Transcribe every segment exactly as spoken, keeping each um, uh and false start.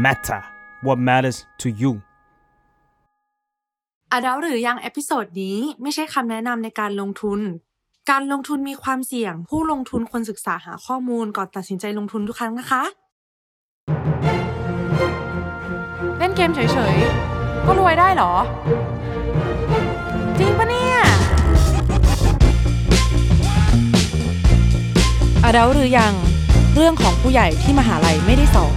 matter what matters to you อดัลหรือยังเอพิโซดนี้ไม่ใช่คำแนะนำในการลงทุนการลงทุนมีความเสี่ยงผู้ลงทุนควรศึกษาหาข้อมูลก่อนตัดสินใจลงทุนทุกครั้งนะคะเล่นเกมเฉยๆก็รวยได้เหรอจริงปะเนี่ยอดัลหรือยังเรื่องของผู้ใหญ่ที่มหาลัยไม่ได้สอน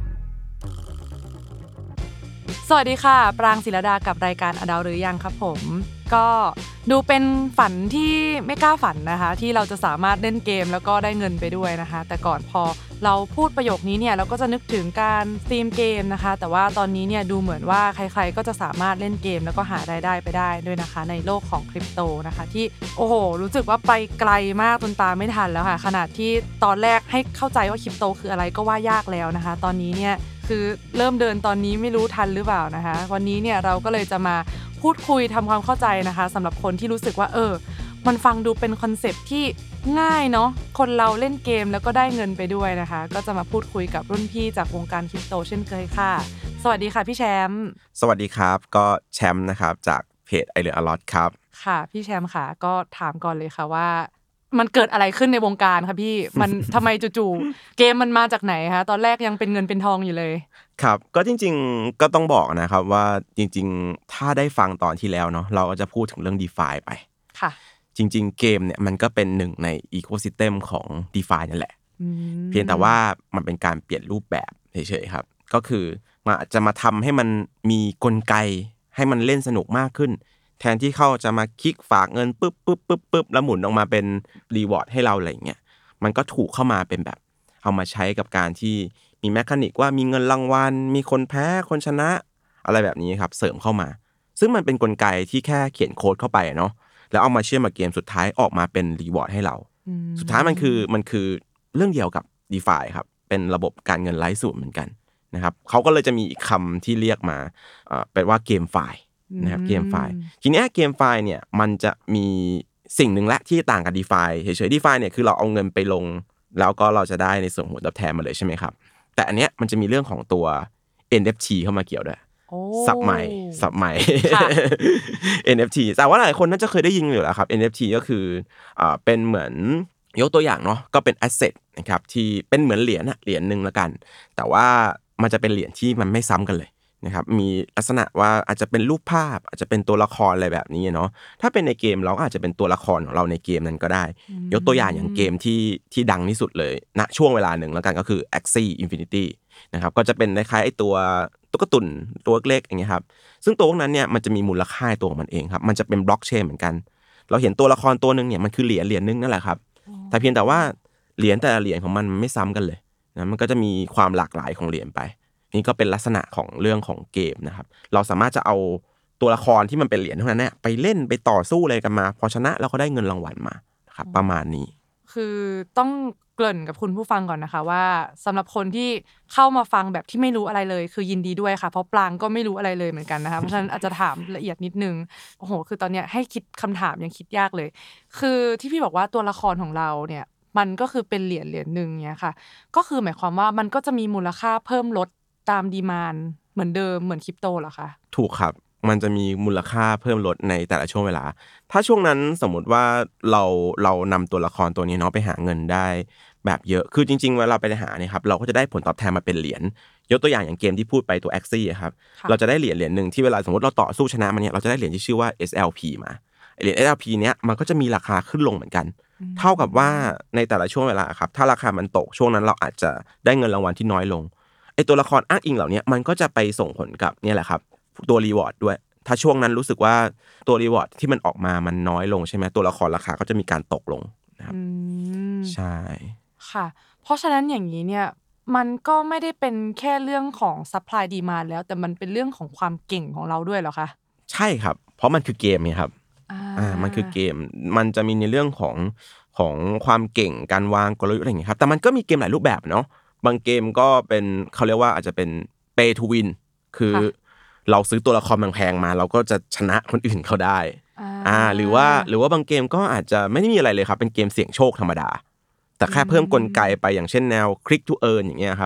สวัสดีค่ะปรางศิลดากับรายการอดัลหรือยังครับผมก็ดูเป็นฝันที่ไม่กล้าฝันนะคะที่เราจะสามารถเล่นเกมแล้วก็ได้เงินไปด้วยนะคะแต่ก่อนพอเราพูดประโยคนี้เนี่ยเราก็จะนึกถึงการสตรีมเกมนะคะแต่ว่าตอนนี้เนี่ยดูเหมือนว่าใครๆก็จะสามารถเล่นเกมแล้วก็หารายได้ไปได้ด้วยนะคะในโลกของคริปโตนะคะที่โอ้โหรู้สึกว่าไปไกลมากจนตามไม่ทันแล้วค่ะขนาดที่ตอนแรกให้เข้าใจว่าคริปโตคืออะไรก็ว่ายากแล้วนะคะตอนนี้เนี่ยคือเริ่มเดินตอนนี้ไม่รู้ทันหรือเปล่านะคะวันนี้เนี่ยเราก็เลยจะมาพูดคุยทำความเข้าใจนะคะสำหรับคนที่รู้สึกว่าเออมันฟังดูเป็นคอนเซ็ปต์ที่ง่ายเนาะคนเราเล่นเกมแล้วก็ได้เงินไปด้วยนะคะก็จะมาพูดคุยกับรุ่นพี่จากวงการคริปโตเช่นเคยค่ะสวัสดีค่ะพี่แชมป์สวัสดีครับก็แชมป์นะครับจากเพจไอเหลืออลอตครับค่ะพี่แชมป์ค่ะก็ถามก่อนเลยค่ะว่ามันเกิดอะไรขึ้นในวงการคะพี่มันทำไมจู่ๆเกมมันมาจากไหนคะตอนแรกยังเป็นเงินเป็นทองอยู่เลยครับก็จริงๆก็ต้องบอกนะครับว่าจริงๆถ้าได้ฟังตอนที่แล้วเนาะเราก็จะพูดถึงเรื่อง DeFi ไปค่ะจริงๆเกมเนี่ยมันก็เป็นหนึ่งในอีโคซิสเต็มของ DeFi นั่นแหละเพียงแต่ว่ามันเป็นการเปลี่ยนรูปแบบเฉยๆครับก็คือมันอาจจะมาทำให้มันมีกลไกให้มันเล่นสนุกมากขึ้นแทนที่เขาจะมาคลิกฝากเงินปึ๊บปึ๊บปึ๊บปึ๊บแล้วหมุนออกมาเป็นรีวอร์ดให้เราอะไรอย่างเงี้ยมันก็ถูกเข้ามาเป็นแบบเอามาใช้กับการที่มีแมคานิกว่ามีเงินรางวัลมีคนแพ้คนชนะอะไรแบบนี้ครับเสริมเข้ามาซึ่งมันเป็นกลไกที่แค่เขียนโค้ดเข้าไปเนาะแล้วเอามาเชื่อมกับเกมสุดท้ายออกมาเป็นรีวอร์ดให้เราสุดท้ายมันคือมันคือเรื่องเดียวกับ DeFi ครับเป็นระบบการเงินไร้สูญเหมือนกันนะครับเขาก็เลยจะมีอีกคำที่เรียกมาเอ่อเป็นว่าเกมไฟนะครับเกมไฟทีนี้เกมไฟเนี่ยมันจะมีสิ่งหนึ่งละที่ต่างกับ DeFi เฉยๆ DeFi เนี่ยคือเราเอาเงินไปลงแล้วก็เราจะได้ในส่วนผลตอบแทนมาเลยใช่ไหมครับแต่อันเนี้ยมันจะมีเรื่องของตัว เอ็น เอฟ ที เข้ามาเกี่ยวด้วยศัพท์ใหม่ศัพท์ใหม่ เอ็น เอฟ ที แต่ว่าหลายคนน่าจะเคยได้ยินอยู่แล้วครับ เอ็น เอฟ ที ก็คืออ่าเป็นเหมือนยกตัวอย่างเนาะก็เป็น asset นะครับที่เป็นเหมือนเหรียญน่ะเหรียญนึงละกันแต่ว่ามันจะเป็นเหรียญที่มันไม่ซ้ำกันเลยนะครับมีลักษณะว่าอาจจะเป็นรูปภาพอาจจะเป็นตัวละครอะไรแบบนี้เนาะถ้าเป็นในเกมเราก็อาจจะเป็นตัวละครของเราในเกมนั้นก็ได้ยกตัวอย่างอย่างเกมที่ที่ดังที่สุดเลยณช่วงเวลาหนึ่งแล้วกันก็คือ Axie Infinity นะครับก็จะเป็นคล้ายๆไอ้ตัวตุ๊กตุ่นตัวเล็กอย่างเงี้ยครับซึ่งตัวพวกนั้นเนี่ยมันจะมีมูลค่าตัวของมันเองครับมันจะเป็นบล็อกเชนเหมือนกันเราเห็นตัวละครตัวนึงเนี่ยมันคือเหรียญเหรียญนึงนั่นแหละครับแต่เพียงแต่ว่าเหรียญแต่ละเหรียญของมันไม่ซ้ำกันเลยนะมันก็จะมีความหลากหลายของเหรียญไปนี่ก็เป็นลักษณะของเรื่องของเกมนะครับเราสามารถจะเอาตัวละครที่มันเป็นเหรียญเท่านั้นเนี่ยไปเล่นไปต่อสู้อะไรกันมาพอชนะเราก็ได้เงินรางวัลมาครับประมาณนี้คือต้องเกริ่นกับคุณผู้ฟังก่อนนะคะว่าสำหรับคนที่เข้ามาฟังแบบที่ไม่รู้อะไรเลยคือยินดีด้วยค่ะเพราะปรางก็ไม่รู้อะไรเลยเหมือนกันนะคะเพราะฉะนั้นอาจจะถามละเอียดนิดนึงโอ้โหคือตอนเนี้ยให้คิดคำถามยังคิดยากเลยคือที่พี่บอกว่าตัวละครของเราเนี่ยมันก็คือเป็นเหรียญเหรียญนึงเนี่ยค่ะก็คือหมายความว่ามันก็จะมีมูลค่าเพิ่มลดตามดีมานด์เหมือนเดิมเหมือนคริปโตเหรอคะถูกครับมันจะมีมูลค่าเพิ่มลดในแต่ละช่วงเวลาถ้าช่วงนั้นสมมุติว่าเราเรานำตัวละครตัวนี้เนาะไปหาเงินได้แบบเยอะคือจริงๆเวลาไปหาเนี่ยครับเราก็จะได้ผลตอบแทนมาเป็นเหรียญยกตัวอย่างอย่างเกมที่พูดไปตัว Axie ครับเราจะได้เหรียญเหรียญนึงที่เวลาสมมุติเราต่อสู้ชนะมันเนี่ยเราจะได้เหรียญที่ชื่อว่า เอส แอล พี มาเหรียญ เอส แอล พี เนี้ยมันก็จะมีราคาขึ้นลงเหมือนกันเท่ากับว่าในแต่ละช่วงเวลาครับถ้าราคามันตกช่วงนั้นเราอาจจะได้เงินรางวัลที่น้อยลงไอ้ตัวละครอ้างอิงเหล่านี้มันก็จะไปส่งผลกับเนี่ยแหละครับตัวรีวอร์ดด้วยถ้าช่วงนั้นรู้สึกว่าตัวรีวอร์ดที่มันออกมามันน้อยลงใช่ไหมตัวละครราคาก็จะมีการตกลงนะครับใช่ค่ะเพราะฉะนั้นอย่างนี้เนี่ยมันก็ไม่ได้เป็นแค่เรื่องของ supply demand แล้วแต่มันเป็นเรื่องของความเก่งของเราด้วยเหรอคะใช่ครับเพราะมันคือเกมไงครับอ่ามันคือเกมมันจะมีในเรื่องของของความเก่งการวางกลยุทธ์อะไรอย่างเงี้ยครับแต่มันก็มีเกมหลายรูปแบบเนาะบางเกมก็เป็นเขาเรียกว่าอาจจะเป็น pay to win คือเราซื้อตัวละครแพงๆมาเราก็จะชนะคนอื่นเขาได้อ่าหรือว่าหรือว่าบางเกมก็อาจจะไม่ได้มีอะไรเลยครับเป็นเกมเสี่ยงโชคธรรมดาแต่แค่เพิ่มกลไกไปอย่างเช่นแนว click to earn อย่างเงี้ยครับ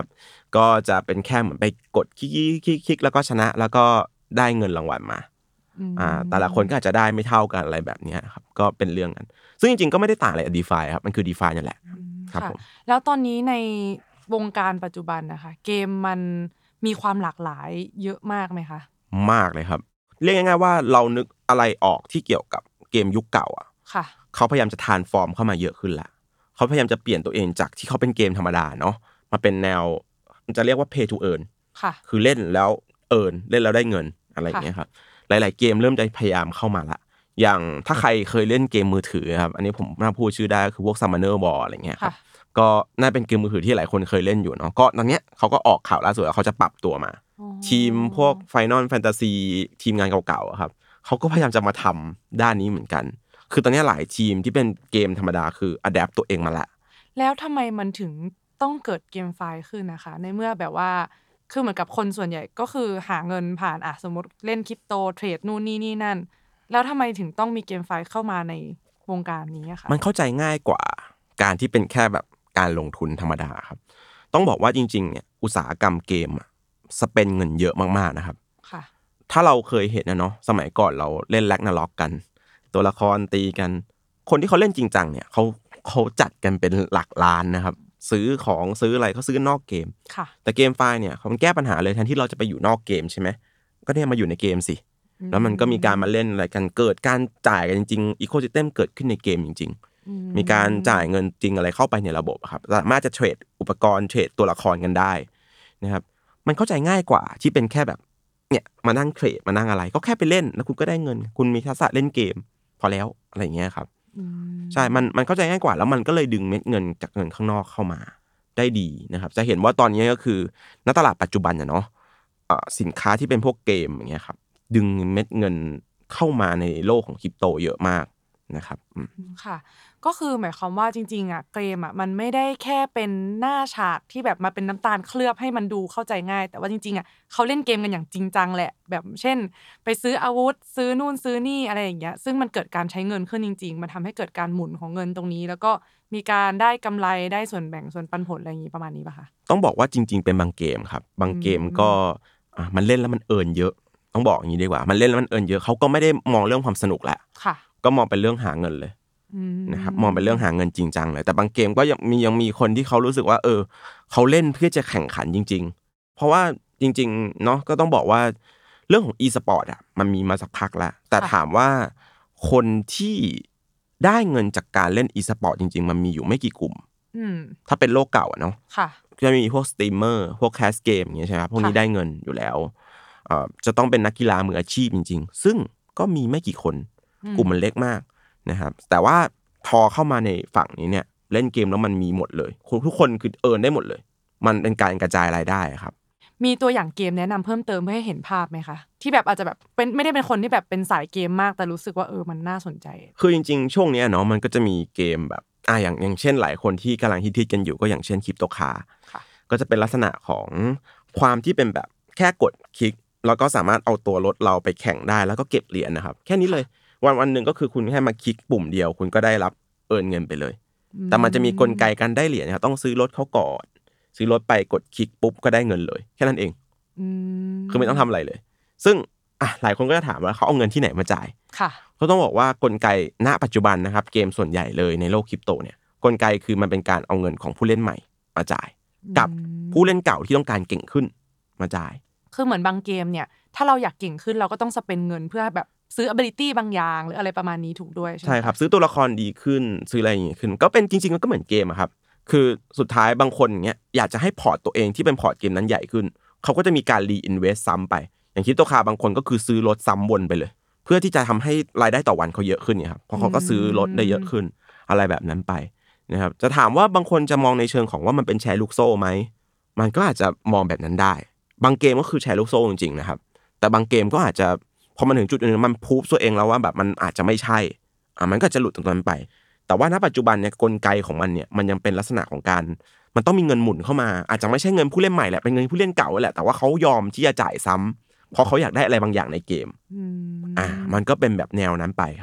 ก็จะเป็นแค่เหมือนไปกดคลิกๆๆแล้วก็ชนะแล้วก็ได้เงินรางวัลมาอ่าแต่ละคนก็อาจจะได้ไม่เท่ากันอะไรแบบนี้ครับก็เป็นเรื่องนั้นซึ่งจริงๆก็ไม่ได้ต่างอะไรกับ DeFi ครับมันคือ DeFi นั่นแหละครับผมแล้วตอนนี้ในวงการปัจจุบันนะคะเกมมันมีความหลากหลายเยอะมากไหมคะมากเลยครับเรียกง่ายๆว่าเรานึกอะไรออกที่เกี่ยวกับเกมยุคเก่าอ่ะเขาพยายามจะทรานส์ฟอร์มเข้ามาเยอะขึ้นละเขาพยายามจะเปลี่ยนตัวเองจากที่เขาเป็นเกมธรรมดาเนาะมาเป็นแนวมันจะเรียกว่า pay to earn ค่ะคือเล่นแล้วเอิร์นเล่นแล้วได้เงินอะไรอย่างเงี้ยครับหลายๆเกมเริ่มจะพยายามเข้ามาละอย่างถ้าใครเคยเล่นเกมมือถือครับอันนี้ผมน่าพูดชื่อได้คือพวก Summoner War อะไรเงี้ยครับก็น่าเป็นเกมมือถือที่หลายคนเคยเล่นอยู่เนาะก็ตอนเนี้ยเขาก็ออกข่าวล่าสุดว่าเขาจะปรับตัวมาทีมพวก Final Fantasy ทีมงานเก่าๆครับเขาก็พยายามจะมาทำด้านนี้เหมือนกันคือตอนนี้หลายทีมที่เป็นเกมธรรมดาคือ adapt ตัวเองมาละแล้วทำไมมันถึงต้องเกิดเกมไฟล์ขึ้นนะคะในเมื่อแบบว่าคือเหมือนกับคนส่วนใหญ่ก็คือหาเงินผ่านอ่ะสมมติเล่นคริปโตเทรดนู่นนี่นี่นั่นแล้วทำไมถึงต้องมีเกมไฟล์เข้ามาในวงการนี้อะคะมันเข้าใจง่ายกว่าการที่เป็นแค่แบบการลงทุนธรรมดาครับต้องบอกว่าจริงๆเนี่ยอุตสาหกรรมเกมอะสเปนเงินเยอะมากๆนะครับค่ะถ้าเราเคยเห็นนะเนาะสมัยก่อนเราเล่นแร็กนาร็อกกันตัวละครตีกันคนที่เขาเล่นจริงจังเนี่ยเขาเขาจัดกันเป็นหลักล้านนะครับซื้อของซื้ออะไรเขาซื้อนอกเกมแต่เกมไฟล์เนี่ยเขาแก้ปัญหาเลยแทนที่เราจะไปอยู่นอกเกมใช่ไหมก็เนี่ยมาอยู่ในเกมสิแล้วมันก็มีการมาเล่นอะไรกันเกิดการจ่ายกันจริงๆอีโคซิสเต็มเกิดขึ้นในเกมจริงๆมีการจ่ายเงินจริงอะไรเข้าไปในระบบครับสามารถจะเทรดอุปกรณ์เทรดตัวละครกันได้นะครับมันเข้าใจง่ายกว่าที่เป็นแค่แบบเนี่ยมานั่งเทรดมานั่งอะไรก็แค่ไปเล่นแล้วคุณก็ได้เงินคุณมีทักษะเล่นเกมพอแล้วอะไรอย่างเงี้ยครับใช่มันมันเข้าใจง่ายกว่าแล้วมันก็เลยดึงเม็ดเงินจากเงินข้างนอกเข้ามาได้ดีนะครับจะเห็นว่าตอนนี้ก็คือณตลาดปัจจุบันน่ะเนาะสินค้าที่เป็นพวกเกมอย่างเงี้ยครับดึงเม็ดเงินเข้ามาในโลกของคริปโตเยอะมากนะครับค่ะก็คือหมายความว่าจริงๆอ่ะเกมอ่ะมันไม่ได้แค่เป็นหน้าฉากที่แบบมาเป็นน้ำตาลเคลือบให้มันดูเข้าใจง่ายแต่ว่าจริงๆอ่ะเขาเล่นเกมกันอย่างจริงจังแหละแบบเช่นไปซื้ออาวุธซื้อนู่นซื้อนี่อะไรอย่างเงี้ยซึ่งมันเกิดการใช้เงินขึ้นจริงๆมันทำให้เกิดการหมุนของเงินตรงนี้แล้วก็มีการได้กำไรได้ส่วนแบ่งส่วนปันผลอะไรอย่างงี้ประมาณนี้ป่ะคะต้องบอกว่าจริงๆเป็นบางเกมครับบางเกมก็อ่ะมันเล่นแล้วมันเอิร์นเยอะต้องบอกอย่างนี้ดีกว่ามันเล่นแล้วมันเอิร์นเยอะเขาก็ไม่ได้มองเรื่องความสนุกแหละก็มองเป็นเรื่องหาเงินเลยนะครับมองเป็นเรื่องหาเงินจริงจังเลยแต่บางเกมก็ยังมียังมีคนที่เขารู้สึกว่าเออเขาเล่นเพื่อจะแข่งขันจริงๆเพราะว่าจริงๆเนาะก็ต้องบอกว่าเรื่องของ e-sport อ่ะมันมีมาสักพักแล้วแต่ถามว่าคนที่ได้เงินจากการเล่น e-sport จริงๆมันมีอยู่ไม่กี่กลุ่มถ้าเป็นโลกเก่าอ่ะเนาะจะมีพวกสตรีมเมอร์พวกแคสเกมอย่างเงี้ยใช่ไหมพวกนี้ได้เงินอยู่แล้วเอ่อจะต้องเป็นนักกีฬามืออาชีพจริงๆซึ่งก็มีไม่กี่คนกลุ่มมันเล็กมากนะครับแต่ว่าพอเข้ามาในฝั่งนี้เนี่ยเล่นเกมแล้วมันมีหมดเลยทุกคนคือเอิร์นได้หมดเลยมันเป็นการกระจายรายได้ครับมีตัวอย่างเกมแนะนำเพิ่มเติมเพื่อให้เห็นภาพไหมคะที่แบบอาจจะแบบเป็นไม่ได้เป็นคนที่แบบเป็นสายเกมมากแต่รู้สึกว่าเออมันน่าสนใจคือจริงๆช่วงนี้เนาะมันก็จะมีเกมแบบอ่ะอย่างอย่างเช่นหลายคนที่กำลังฮิตๆกันอยู่ก็อย่างเช่นคริปโตคาก็จะเป็นลักษณะของความที่เป็นแบบแค่กดคลิกแล้วก็สามารถเอาตัวรถเราไปแข่งได้แล้วก็เก็บเหรียญนะครับแค่นี้เลยวันวันนึงก็คือคุณแค่มาคลิกปุ่มเดียวคุณก็ได้รับเอิร์นเงินไปเลยแต่มันจะมีกลไกการได้เหรียญครับต้องซื้อรถเขาก่อนซื้อรถไปกดคลิกปุ๊บก็ได้เงินเลยแค่นั้นเองคือไม่ต้องทำอะไรเลยซึ่งอ่ะหลายคนก็จะถามว่าเขาเอาเงินที่ไหนมาจ่ายค่ะเขาต้องบอกว่ากลไกณปัจจุบันนะครับเกมส่วนใหญ่เลยในโลกคริปโตเนี่ยกลไกคือมันเป็นการเอาเงินของผู้เล่นใหม่มาจ่ายกับผู้เล่นเก่าที่ต้องการเก่งขึ้นมาจ่ายคือเหมือนบางเกมเนี่ยถ้าเราอยากเก่งขึ้นเราก็ต้องสเปนเงินเพื่อแบบซื้อ ability บางอย่างหรืออะไรประมาณนี้ถูกด้วยใช่ไหมใช่ครับซื้อตัวละครดีขึ้นซื้ออะไรอย่างงี้ขึ้นก็เป็นจริงๆมันก็เหมือนเกมอะครับคือสุดท้ายบางคนอย่างเงี้ยอยากจะให้พอร์ตตัวเองที่เป็นพอร์ตเกมนั้นใหญ่ขึ้นเขาก็จะมีการรีอินเวสต์ซ้ำไปอย่างคริปโตคาบางคนก็คือซื้อรถซ้ำวนไปเลยเพื่อที่จะทำให้รายได้ต่อวันเขาเยอะขึ้นเนี่ยครับเพราะเขาก็ซื้อรถได้เยอะขึ้นอะไรแบบนั้นไปนะครับจะถามว่าบางคนจะมองในเชิงของว่ามันเป็นแชร์ลูกโซ่ไหมมันก็อาจจะมองแบบนั้นได้บางเกมก็คือแชร์ลูกโซ่จริงๆนะครับแต่บางเกมก็อาจจะพอมันถึงจุดนึงมันพูฟตัวเองแล้วว่าแบบมันอาจจะไม่ใช่อ่ะมันก็จะหลุดตรงนั้นไปแต่ว่าณปัจจุบันเนี่ยกลไกของมันเนี่ยมันยังเป็นลักษณะของการมันต้องมีเงินหมุนเข้ามาอาจจะไม่ใช่เงินผู้เล่นใหม่แหละเป็นเงินผู้เล่นเก่าแหละแต่ว่าเขายอมที่จะจ่ายซ้ำเพราะเขาอยากได้อะไรบางอย่างในเกมอ่ามันก็เป็นแบบแนวนั้นไปครับ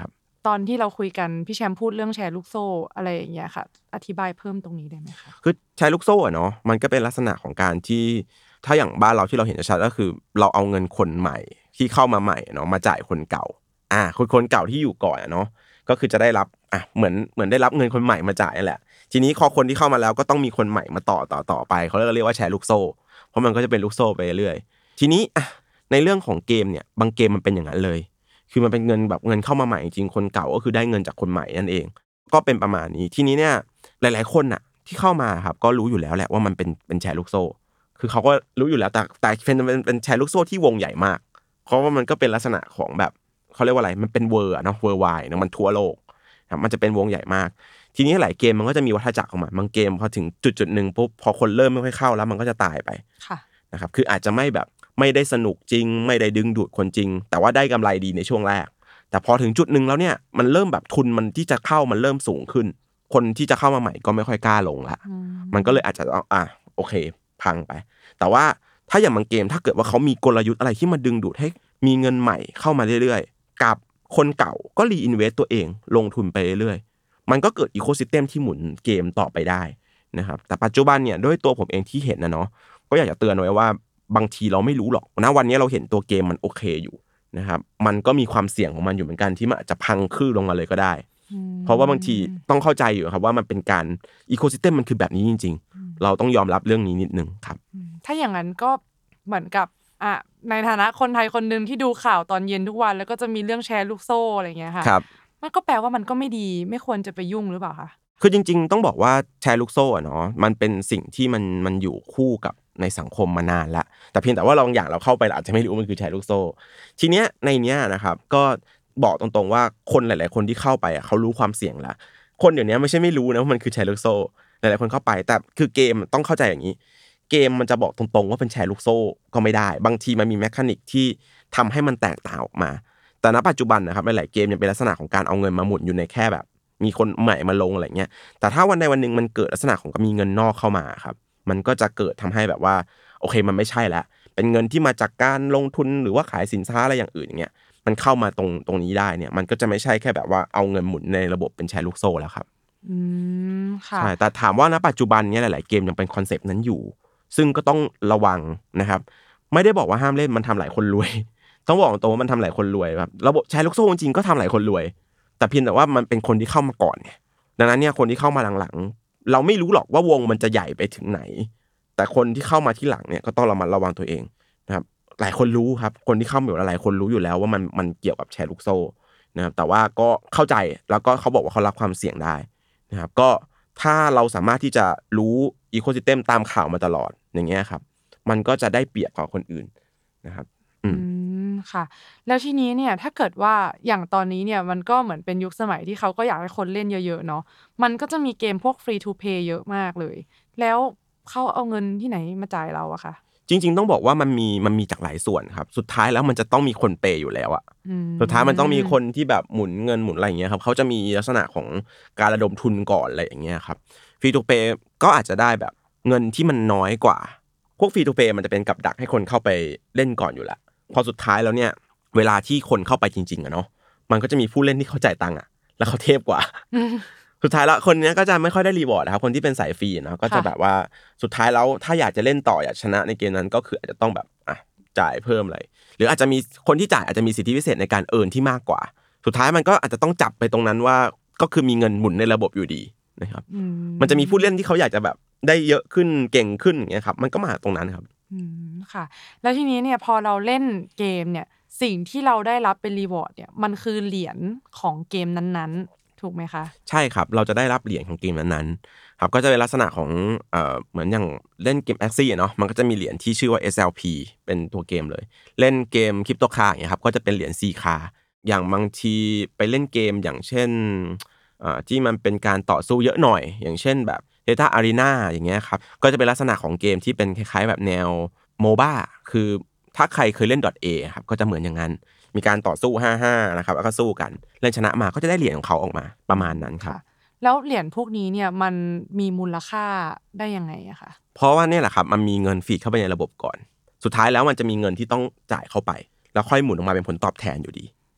ตอนที่เราคุยกันพี่แชมป์พูดเรื่องแชร์ลูกโซ่อะไรอย่างเงี้ยค่ะอธิบายเพิ่มตรงนี้ได้ไหมคะคือแชร์ลูกโซ่อะเนาะมันก็เป็นลักษณะของการที่ถ้าอย่างบ้านเราที่เราเห็นชัดก็คือเราเอาเงินคนใหม่ที่เข้ามาใหม่เนาะมาจ่ายคนเก่าอ่าคนคนเก่าที่อยู่ก่อนอะเนาะก็คือจะได้รับอ่ะเหมือนเหมือนได้รับเงินคนใหม่มาจ่ายนั่นแหละทีนี้พอคนที่เข้ามาแล้วก็ต้องมีคนใหม่มาต่อต่อต่อไปเขาเรียกว่าแชร์ลูกโซ่เพราะมันก็จะเป็นลูกโซ่ไปเรื่อยทีนี้อ่ะในเรื่องของเกมเนี่ยบางเกมมันเป็นอย่างนั้นเลยคือมันเป็นเงินแบบเงินเข้ามาใหม่จริงคนเก่าก็คือได้เงินจากคนใหม่นั่นเองก็เป็นประมาณนี้ทีนี้เนี่ยหลายๆคนน่ะที่เข้ามาครับก็รู้อยู่แล้วแหละว่ามันเป็นเป็นแชร์ลูกโซ่คือเขาก็รู้อยู่แล้วแต่แต่เป็นเป็นแชร์ลูกโซ่ที่วงใหญ่มากเพราะว่ามันก็เป็นลักษณะของแบบเขาเรียกว่าอะไรมันเป็นเวอร์เนาะเวอร์ไวด์เนาะมันทั่วโลกครับมันจะเป็นวงใหญ่มากทีนี้หลายเกมมันก็จะมีวัฏจักรของมันบางเกมพอถึงจุดๆนึงปุ๊บพอคนเริ่มไม่ค่อยเข้าแล้วมันก็จะตายไปค่ะนะครับคืออาจจะไม่แบบไม่ได้สนุกจริงไม่ได้ดึงดูดคนจริงแต่ว่าได้กำไรดีในช่วงแรกแต่พอถึงจุดนึงแล้วเนี่ยมันเริ่มแบบทุนมันที่จะเข้ามันเริ่มสูงขึ้นคนที่จะเข้ามาใหม่ก็ไม่ค่อยกล้าลงละมันก็เลยอาจจะอ่ะโอเคพังไปแต่ว่าถ้าอย่างบางเกมถ้าเกิดว่าเขามีกลยุทธ์อะไรที่มาดึงดูดให้มีเงินใหม่เข้ามาเรื่อยๆกับคนเก่าก็รีอินเวสต์ตัวเองลงทุนไปเรื่อยๆมันก็เกิดอีโคซิสเต็มที่หมุนเกมต่อไปได้นะครับแต่ปัจจุบันเนี่ยด้วยตัวผมเองที่เห็นนะเนาะก็อยากจะเตือนไว้ว่าบางทีเราไม่รู้หรอกนะวันนี้เราเห็นตัวเกมมันโอเคอยู่นะครับมันก็มีความเสี่ยงของมันอยู่เหมือนกันที่มันอาจจะพังคลื่นลงมาเลยก็ได้เพราะว่าบางทีต้องเข้าใจอยู่ครับว่ามันเป็นการอีโคซิสเต็มมันคือแบบนี้จริงๆเราต้องยอมรับเรื่องนี้นิดนึงครับถ้าอย่างนั้นก็เหมือนกับอ่ะในฐานะคนไทยคนนึงที่ดูข่าวตอนเย็นทุกวันแล้วก็จะมีเรื่องแชร์ลูกโซ่อะไรอย่างเงี้ยค่ะมันก็แปลว่ามันก็ไม่ดีไม่ควรจะไปยุ่งหรือเปล่าคะคือจริงๆต้องบอกว่าแชร์ลูกโซ่อ่ะเนาะมันเป็นสิ่งที่มันมันอยู่คู่กับในสังคมมานานแล้วแต่เพียงแต่ว่าเราบางอย่างเราเข้าไปเราอาจจะไม่รู้มันคือแชร์ลูกโซ่ทีเนี้ยในเนี้ยนะครับก็บอกตรงๆว่าคนหลายๆคนที่เข้าไปอ่ะเขารู้ความเสี่ยงแล้วคนเดี๋ยวนี้ไม่ใช่ไม่รู้นะว่ามันคือแชร์ลูกโซ่หลายๆคนเข้าไปแต่คือเกมต้องเข้าใจอย่างนี้เกมมันจะบอกตรงๆว่าเป็นแชร์ลูกโซ่ก็ไม่ได้บางทีมันมีแมคานิกที่ทำให้มันแตกต่างออกมาแต่ณปัจจุบันนะครับหลายๆเกมยังเป็นลักษณะของการเอาเงินมาหมุนอยู่ในแค่แบบมีคนใหม่มาลงอะไรเงี้ยแต่ถ้าวันใดวันหนึ่งมันเกิดลักษณะของมีเงินนอกเข้ามาครับมันก็จะเกิดทำให้แบบว่าโอเคมันไม่ใช่แล้วเป็นเงินที่มาจากการลงทุนหรือว่าขายสินค้าอะไรอย่างอื่นอย่างเงี้ยมันเข้ามาตรงตรงนี้ได้เนี่ยมันก็จะไม่ใช่แค่แบบว่าเอาเงินหมุนในระบบเป็นแชร์ลูกโซ่แล้วครับอืมค่ะใช่แต่ถามว่าณปัจจุบันเนี้ยหลายๆเกมยังเป็นคอนเซปต์นั้นอยู่ซึ่งก็ต้องระวังนะครับไม่ได้บอกว่าห้ามเล่นมันทำหลายคนรวยต้องบอกตรงว่ามันทำหลายคนรวยแบบระบบแชร์ลูกโซ่จริงๆก็ทำหลายคนรวยแต่เพียงแต่ว่ามันเป็นคนที่เข้ามาก่อนเนี่ยดังนั้นเนี่ยคนที่เข้ามาหลังๆเราไม่รู้หรอกว่าวงมันจะใหญ่ไปถึงไหนแต่คนที่เข้ามาที่หลังเนี่ยก็ต้องระมัดระวังตัวเองนะครับหลายคนรู้ครับคนที่เข้ามาอยู่หลายคนรู้อยู่แล้วว่ามันมันเกี่ยวกับแชร์ลูกโซ่นะครับแต่ว่าก็เข้าใจแล้วก็เขาบอกว่าเขารับความเสี่ยงได้นะครับก็ถ้าเราสามารถที่จะรู้อีโคซิสเต็มตามข่าวมาตลอดอย่างเงี้ยครับมันก็จะได้เปรียบกว่าคนอื่นนะครับอืมค่ะแล้วทีนี้เนี่ยถ้าเกิดว่าอย่างตอนนี้เนี่ยมันก็เหมือนเป็นยุคสมัยที่เขาก็อยากให้คนเล่นเยอะๆเนาะมันก็จะมีเกมพวก free to play เยอะมากเลยแล้วเขาเอาเงินที่ไหนมาจ่ายเราอะคะจริงๆต้องบอกว่ามันมีมันมีจากหลายส่วนครับสุดท้ายแล้วมันจะต้องมีคนเปย์อยู่แล้วอะสุดท้ายมันต้องมีคนที่แบบหมุนเงินหมุนอะไรอย่างเงี้ยครับเขาจะมีลักษณะของการระดมทุนก่อนอะไรอย่างเงี้ยครับฟรีทูเพย์ก็อาจจะได้แบบเงินที่มันน้อยกว่าพวกฟรีทูเพย์มันจะเป็นกับดักให้คนเข้าไปเล่นก่อนอยู่แล้วพอสุดท้ายแล้วเนี่ยเวลาที่คนเข้าไปจริงๆอะเนาะมันก็จะมีผู้เล่นที่เขาจ่ายตังค์อะแล้วเขาเทพกว่าสุดท้ายแล้วคนนี้ก็จะไม่ค่อยได้รีวอร์ดนะครับคนที่เป็นสายฟรีเนาะก็จะแบบว่าสุดท้ายแล้วถ้าอยากจะเล่นต่ออยากชนะในเกมนั้นก็คืออาจจะต้องแบบอ่ะจ่ายเพิ่มอะไรหรืออาจจะมีคนที่จ่ายอาจจะมีสิทธิพิเศษในการเอิร์นที่มากกว่าสุดท้ายมันก็อาจจะต้องจับไปตรงนั้นว่าก็คือมีเงินหมุนในระบบอยู่ดีนะครับมันจะมีผู้เล่นที่เขาอยากจะแบบได้เยอะขึ้นเก่งขึ้นอย่างเงี้ยครับมันก็มาตรงนั้นครับอืมค่ะแล้วทีนี้เนี่ยพอเราเล่นเกมเนี่ยสิ่งที่เราได้รับเป็นรีวอร์ดเนี่ยมันคือเหรียญของเกมนั้นๆถูกไหมคะใช่ครับเราจะได้รับเหรียญของเกมนั้นๆครับก็จะเป็นลักษณะของเอ่อเหมือนอย่างเล่นเกม Axie เนาะมันก็จะมีเหรียญที่ชื่อว่า เอส แอล พี เป็นตัวเกมเลยเล่นเกมคริปโตคาร์อย่างเงี้ยครับก็จะเป็นเหรียญ C คาอย่างบางทีไปเล่นเกมอย่างเช่นเอ่อที่มันเป็นการต่อสู้เยอะหน่อยอย่างเช่นแบบ Data Arena อย่างเงี้ยครับก็จะเป็นลักษณะของเกมที่เป็นคล้ายๆแบบแนว โมบ้า คือถ้าใครเคยเล่น .A ครับก็จะเหมือนอย่างนั้นมีการต่อสู้ห้าห้านะครับแล้วก็สู้กันเล่นชนะมาก็จะได้เหรียญของเขาออกมาประมาณนั้นครับแล้วเหรียญพวกนี้เนี่ยมันมีมูลค่าได้ยังไงอะคะเพราะว่าเนี่ยแหละครับมันมีเงินฟีดเข้าไปในระบบก่อนสุดท้ายแล้วมันจะมีเงินที่ต้องจ่ายเข้าไปแล้วค่อยหมุนออกมาเป็นผลตอบแทนอยู่ดี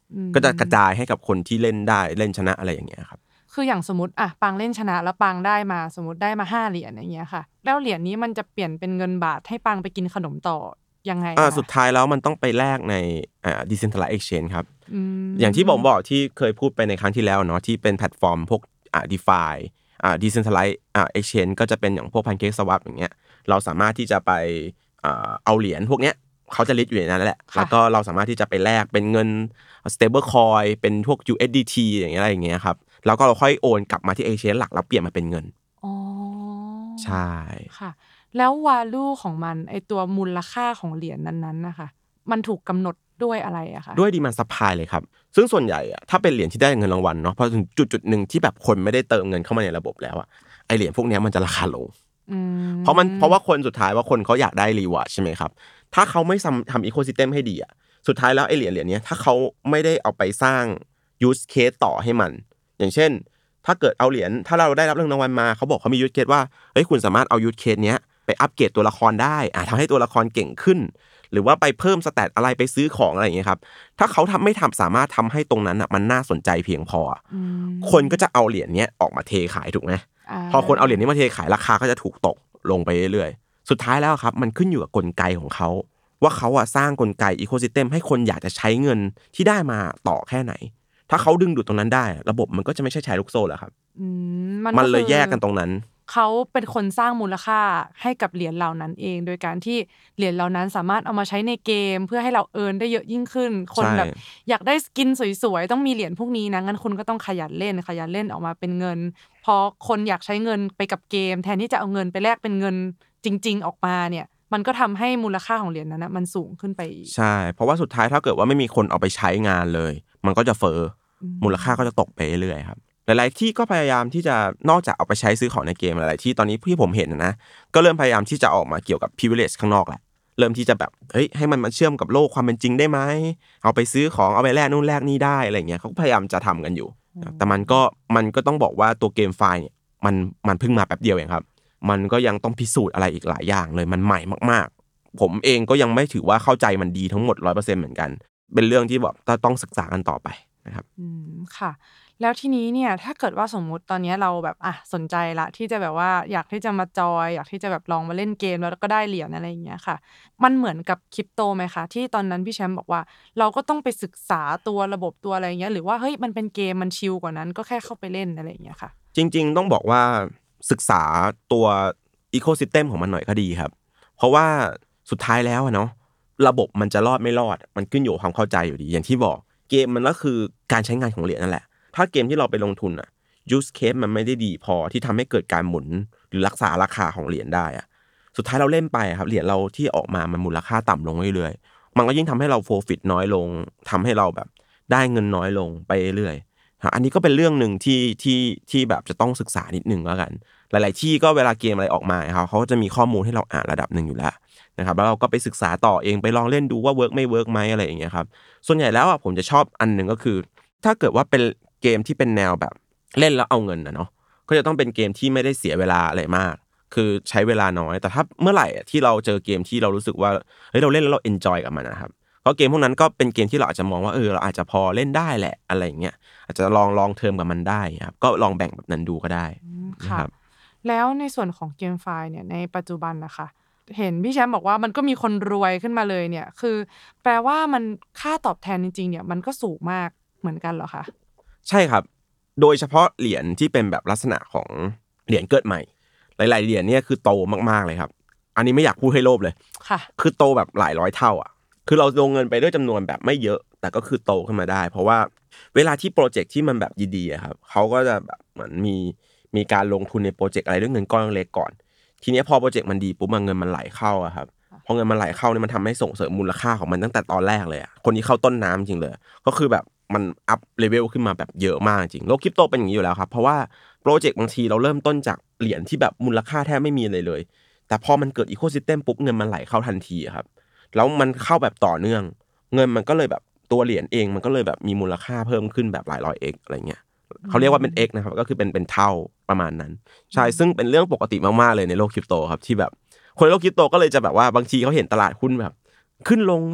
ก็จะกระจายให้กับคนที่เล่นได้เล่นชนะอะไรอย่างเงี้ยครับคืออย่างสมมติอ่ะปังเล่นชนะแล้วปังได้มาสมมติได้มาห้าเหรียญอย่างเงี้ยค่ะแล้วเหรียญนี้มันจะเปลี่ยนเป็นเงินบาทให้ปังไปกินขนมต่อยังไงอ่าสุดท้ายแล้วมันต้องไปแลกในอ่า decentralized exchange ครับอย่างที่ผมบอกที่เคยพูดไปในครั้งที่แล้วเนาะที่เป็นแพลตฟอร์มพวกอ่า DeFi อ่า decentralized อ่า exchange ก็จะเป็นอย่างพวก PancakeSwap อย่างเงี้ยเราสามารถที่จะไปอ่าเอาเหรียญพวกเนี้ยเขาจะลิสต์อยู่ในนั้นแหละแล้วก็เราสามารถที่จะไปแลกเป็นเงิน stable coin เป็นพวก ยู เอส ดี ที อย่างเงี้ยอะไรอย่างเงี้ยครับแล้วก็เราค่อยโอนกลับมาที่ exchange หลักแล้วเปลี่ยนมาเป็นเงินอ๋อใช่ค่ะแล้ว value ของมันไอตัวมูลค่าของเหรียญนั้นๆนะคะมันถูกกำหนดด้วยอะไรอะคะด้วย demand supply เลยครับซึ่งส่วนใหญ่อะถ้าเป็นเหรียญที่ได้เงินรางวัลเนาะพอถึงจุดๆนึงที่แบบคนไม่ได้เติมเงินเข้ามาในระบบแล้วอะไอเหรียญพวกนี้มันจะราคาลงเพราะมันเพราะว่าคนสุดท้ายว่าคนเขาอยากได้รีวอร์ดใช่ไหมครับถ้าเขาไม่ทำทำอีโคซิสเต็มให้ดีอะสุดท้ายแล้วไอเหรียญเหรียญนี้ถ้าเขาไม่ได้เอาไปสร้าง use case ต่อให้มันอย่างเช่นถ้าเกิดเอาเหรียญถ้าเราได้รับเรื่องรางวัลมาเขาบอกเขามี use case ว่าเฮ้ยคุณสามารถเอา use case เนี้ยไปอัปเกรดตัวละครได้อ่ะทำให้ตัวละครเก่งขึ้นหรือว่าไปเพิ่มสแตทอะไรไปซื้อของอะไรอย่างเงี้ยครับถ้าเขาทำไม่ทำสามารถทำให้ตรงนั้นอ่ะมันน่าสนใจเพียงพอคนก็จะเอาเหรียญเนี้ยออกมาเทขายถูกไหมพอคนเอาเหรียญนี้มาเทขายราคาก็จะถูกตกลงไปเรื่อยๆสุดท้ายแล้วครับมันขึ้นอยู่กับกลไกของเขาว่าเขาอ่ะสร้างกลไกอีโคซิสเต็มให้คนอยากจะใช้เงินที่ได้มาต่อแค่ไหนถ้าเขาดึงดูดตรงนั้นได้ระบบมันก็จะไม่ใช่แชร์ลูกโซ่แล้วครับมันเลยแยกกันตรงนั้นเขาเป็นคนสร้างมูลค่าให้กับเหรียญเหล่านั้นเองโดยการที่เหรียญเหล่านั้นสามารถเอามาใช้ในเกมเพื่อให้เราเอิร์นได้เยอะยิ่งขึ้นคนแบบอยากได้สกินสวยๆต้องมีเหรียญพวกนี้นะงั้นคุณก็ต้องขยันเล่นขยันเล่นออกมาเป็นเงินพอคนอยากใช้เงินไปกับเกมแทนที่จะเอาเงินไปแลกเป็นเงินจริงๆออกมาเนี่ยมันก็ทำให้มูลค่าของเหรียญนั้นนะมันสูงขึ้นไปใช่เพราะว่าสุดท้ายถ้าเกิดว่าไม่มีคนเอาไปใช้งานเลยมันก็จะเฟ้อมูลค่าก็จะตกไปเรื่อยๆครับหลายๆที่ก็พยายามที่จะนอกจากเอาไปใช้ซื้อของในเกมหลายๆที่ตอนนี้ที่ผมเห็นนะก็เริ่มพยายามที่จะออกมาเกี่ยวกับ privilege ข้างนอกแหละเริ่มที่จะแบบเฮ้ยให้มันมาเชื่อมกับโลกความเป็นจริงได้ไหมเอาไปซื้อของเอาไปแลกนู่นแลกนี่ได้อะไรเงี้ยเขาพยายามจะทำกันอยู่แต่มันก็มันก็ต้องบอกว่าตัวเกมไฟล์เนี่ยมันมันเพิ่งมาแป๊บเดียวเองครับมันก็ยังต้องพิสูจน์อะไรอีกหลายอย่างเลยมันใหม่มากๆผมเองก็ยังไม่ถือว่าเข้าใจมันดีทั้งหมด ร้อยเปอร์เซ็นต์ เหมือนกันเป็นเรื่องที่แบบต้องศึกษากันต่อไปนะครับอืมค่ะแล้วทีนี้เนี่ยถ้าเกิดว่าสมมุติตอนนี้เราแบบอ่ะสนใจละที่จะแบบว่าอยากที่จะมาจอยอยากที่จะแบบลองมาเล่นเกมแล้วก็ได้เหรียญอะไรอย่างเงี้ยค่ะมันเหมือนกับคริปโตไหมคะที่ตอนนั้นพี่แชมป์บอกว่าเราก็ต้องไปศึกษาตัวระบบตัวอะไรอย่างเงี้ยหรือว่าเฮ้ยมันเป็นเกมมันชิลกว่านั้นก็แค่เข้าไปเล่นอะไรอย่างเงี้ยค่ะจริงๆต้องบอกว่าศึกษาตัวอีโคซิสเต็มของมันหน่อยก็ดีครับเพราะว่าสุดท้ายแล้วเนาะระบบมันจะรอดไม่รอดมันขึ้นอยู่กับความเข้าใจอยู่ดีอย่างที่บอกเกมมันก็คือการใช้งานของเหรียญนั่นแหละถ้าเกมที่เราไปลงทุนอ่ะ use case มันไม่ได้ดีพอที่ทำให้เกิดการหมุนหรือรักษาราคาของเหรียญได้อ่ะสุดท้ายเราเล่นไปครับเหรียญเราที่ออกมามันมูลค่าต่ำลงเรื่อยๆมันก็ยิ่งทำให้เรา profit น้อยลงทำให้เราแบบได้เงินน้อยลงไปเรื่อยๆอันนี้ก็เป็นเรื่องนึงที่ที่ที่แบบจะต้องศึกษานิดนึงแล้วกันหลายๆที่ก็เวลาเกมอะไรออกมาครับเขาก็จะมีข้อมูลให้เราอ่านระดับนึงอยู่แล้วนะครับแล้วเราก็ไปศึกษาต่อเองไปลองเล่นดูว่าเวิร์กไม่เวิร์กไหมอะไรอย่างเงี้ยครับส่วนใหญ่แล้วอ่ะผมจะชอบอันนึงก็คือถ้าเกิดว่าเป็นเกมที่เป็นแนวแบบเล่นแล้วเอาเงินนะเนาะก็จะต้องเป็นเกมที่ไม่ได้เสียเวลาอะไรมากคือใช้เวลาน้อยแต่ถ้าเมื่อไหร่ที่เราเจอเกมที่เรารู้สึกว่าเฮ้ยเราเล่นแล้วเราเอนจอยกับมันนะครับเพราะเกมพวกนั้นก็เป็นเกมที่เราอาจจะมองว่าเออเราอาจจะพอเล่นได้แหละอะไรอย่างเงี้ยอาจจะลองลองเทอมกับมันได้ครับก็ลองแบ่งแบบนั้นดูก็ได้ครับแล้วในส่วนของเกมไฟล์เนี่ยในปัจจุบันนะคะเห็นพี่แชมป์บอกว่ามันก็มีคนรวยขึ้นมาเลยเนี่ยคือแปลว่ามันค่าตอบแทนจริงๆเนี่ยมันก็สูงมากเหมือนกันเหรอคะใช่ครับโดยเฉพาะเหรียญที่เป็นแบบลักษณะของเหรียญเกิดใหม่หลายๆเหรียญเนี่ยคือโตมากๆเลยครับอันนี้ไม่อยากพูดให้โลภเลยค่ะคือโตแบบหลายร้อยเท่าอ่ะคือเราลงเงินไปด้วยจำนวนแบบไม่เยอะแต่ก็คือโตขึ้นมาได้เพราะว่าเวลาที่โปรเจกต์ที่มันแบบดีๆครับเขาก็จะแบบเหมือนมีมีการลงทุนในโปรเจกต์อะไรด้วยเงินก้อนเล็กก่อนทีนี้พอโปรเจกต์มันดีปุ๊บเงินมันไหลเข้าอะครับพอเงินมันไหลเข้าเนี่ยมันทำให้ส่งเสริมมูลค่าของมันตั้งแต่ตอนแรกเลยอ่ะคนที่เข้าต้นน้ำจริงเลยก็คือแบบมันอัพเลเวลขึ้นมาแบบเยอะมากจริงโลกคริปโตเป็นอย่างนี้อยู่แล้วครับเพราะว่าโปรเจกต์บางทีเราเริ่มต้นจากเหรียญที่แบบมูลค่าแทบไม่มีเลยเลยแต่พอมันเกิดอีโคซิสเต็มปุ๊บเงินมันไหลเข้าทันทีครับแล้วมันเข้าแบบต่อเนื่องเงินมันก็เลยแบบตัวเหรียญเองมันก็เลยแบบมีมูลค่าเพิ่มขึ้นแบบหลายร้อย x อะไรเงี้ยเขาเรียกว่าเป็น x นะครับก็คือเป็นเป็นเท่าประมาณนั้นใช่ซึ่งเป็นเรื่องปกติมากๆเลยในโลกคริปโตครับที่แบบคนในโลกคริปโตก็เลยจะแบบว่าบางทีเขาเห็นตลาดหุ้นแบบขึ้นลง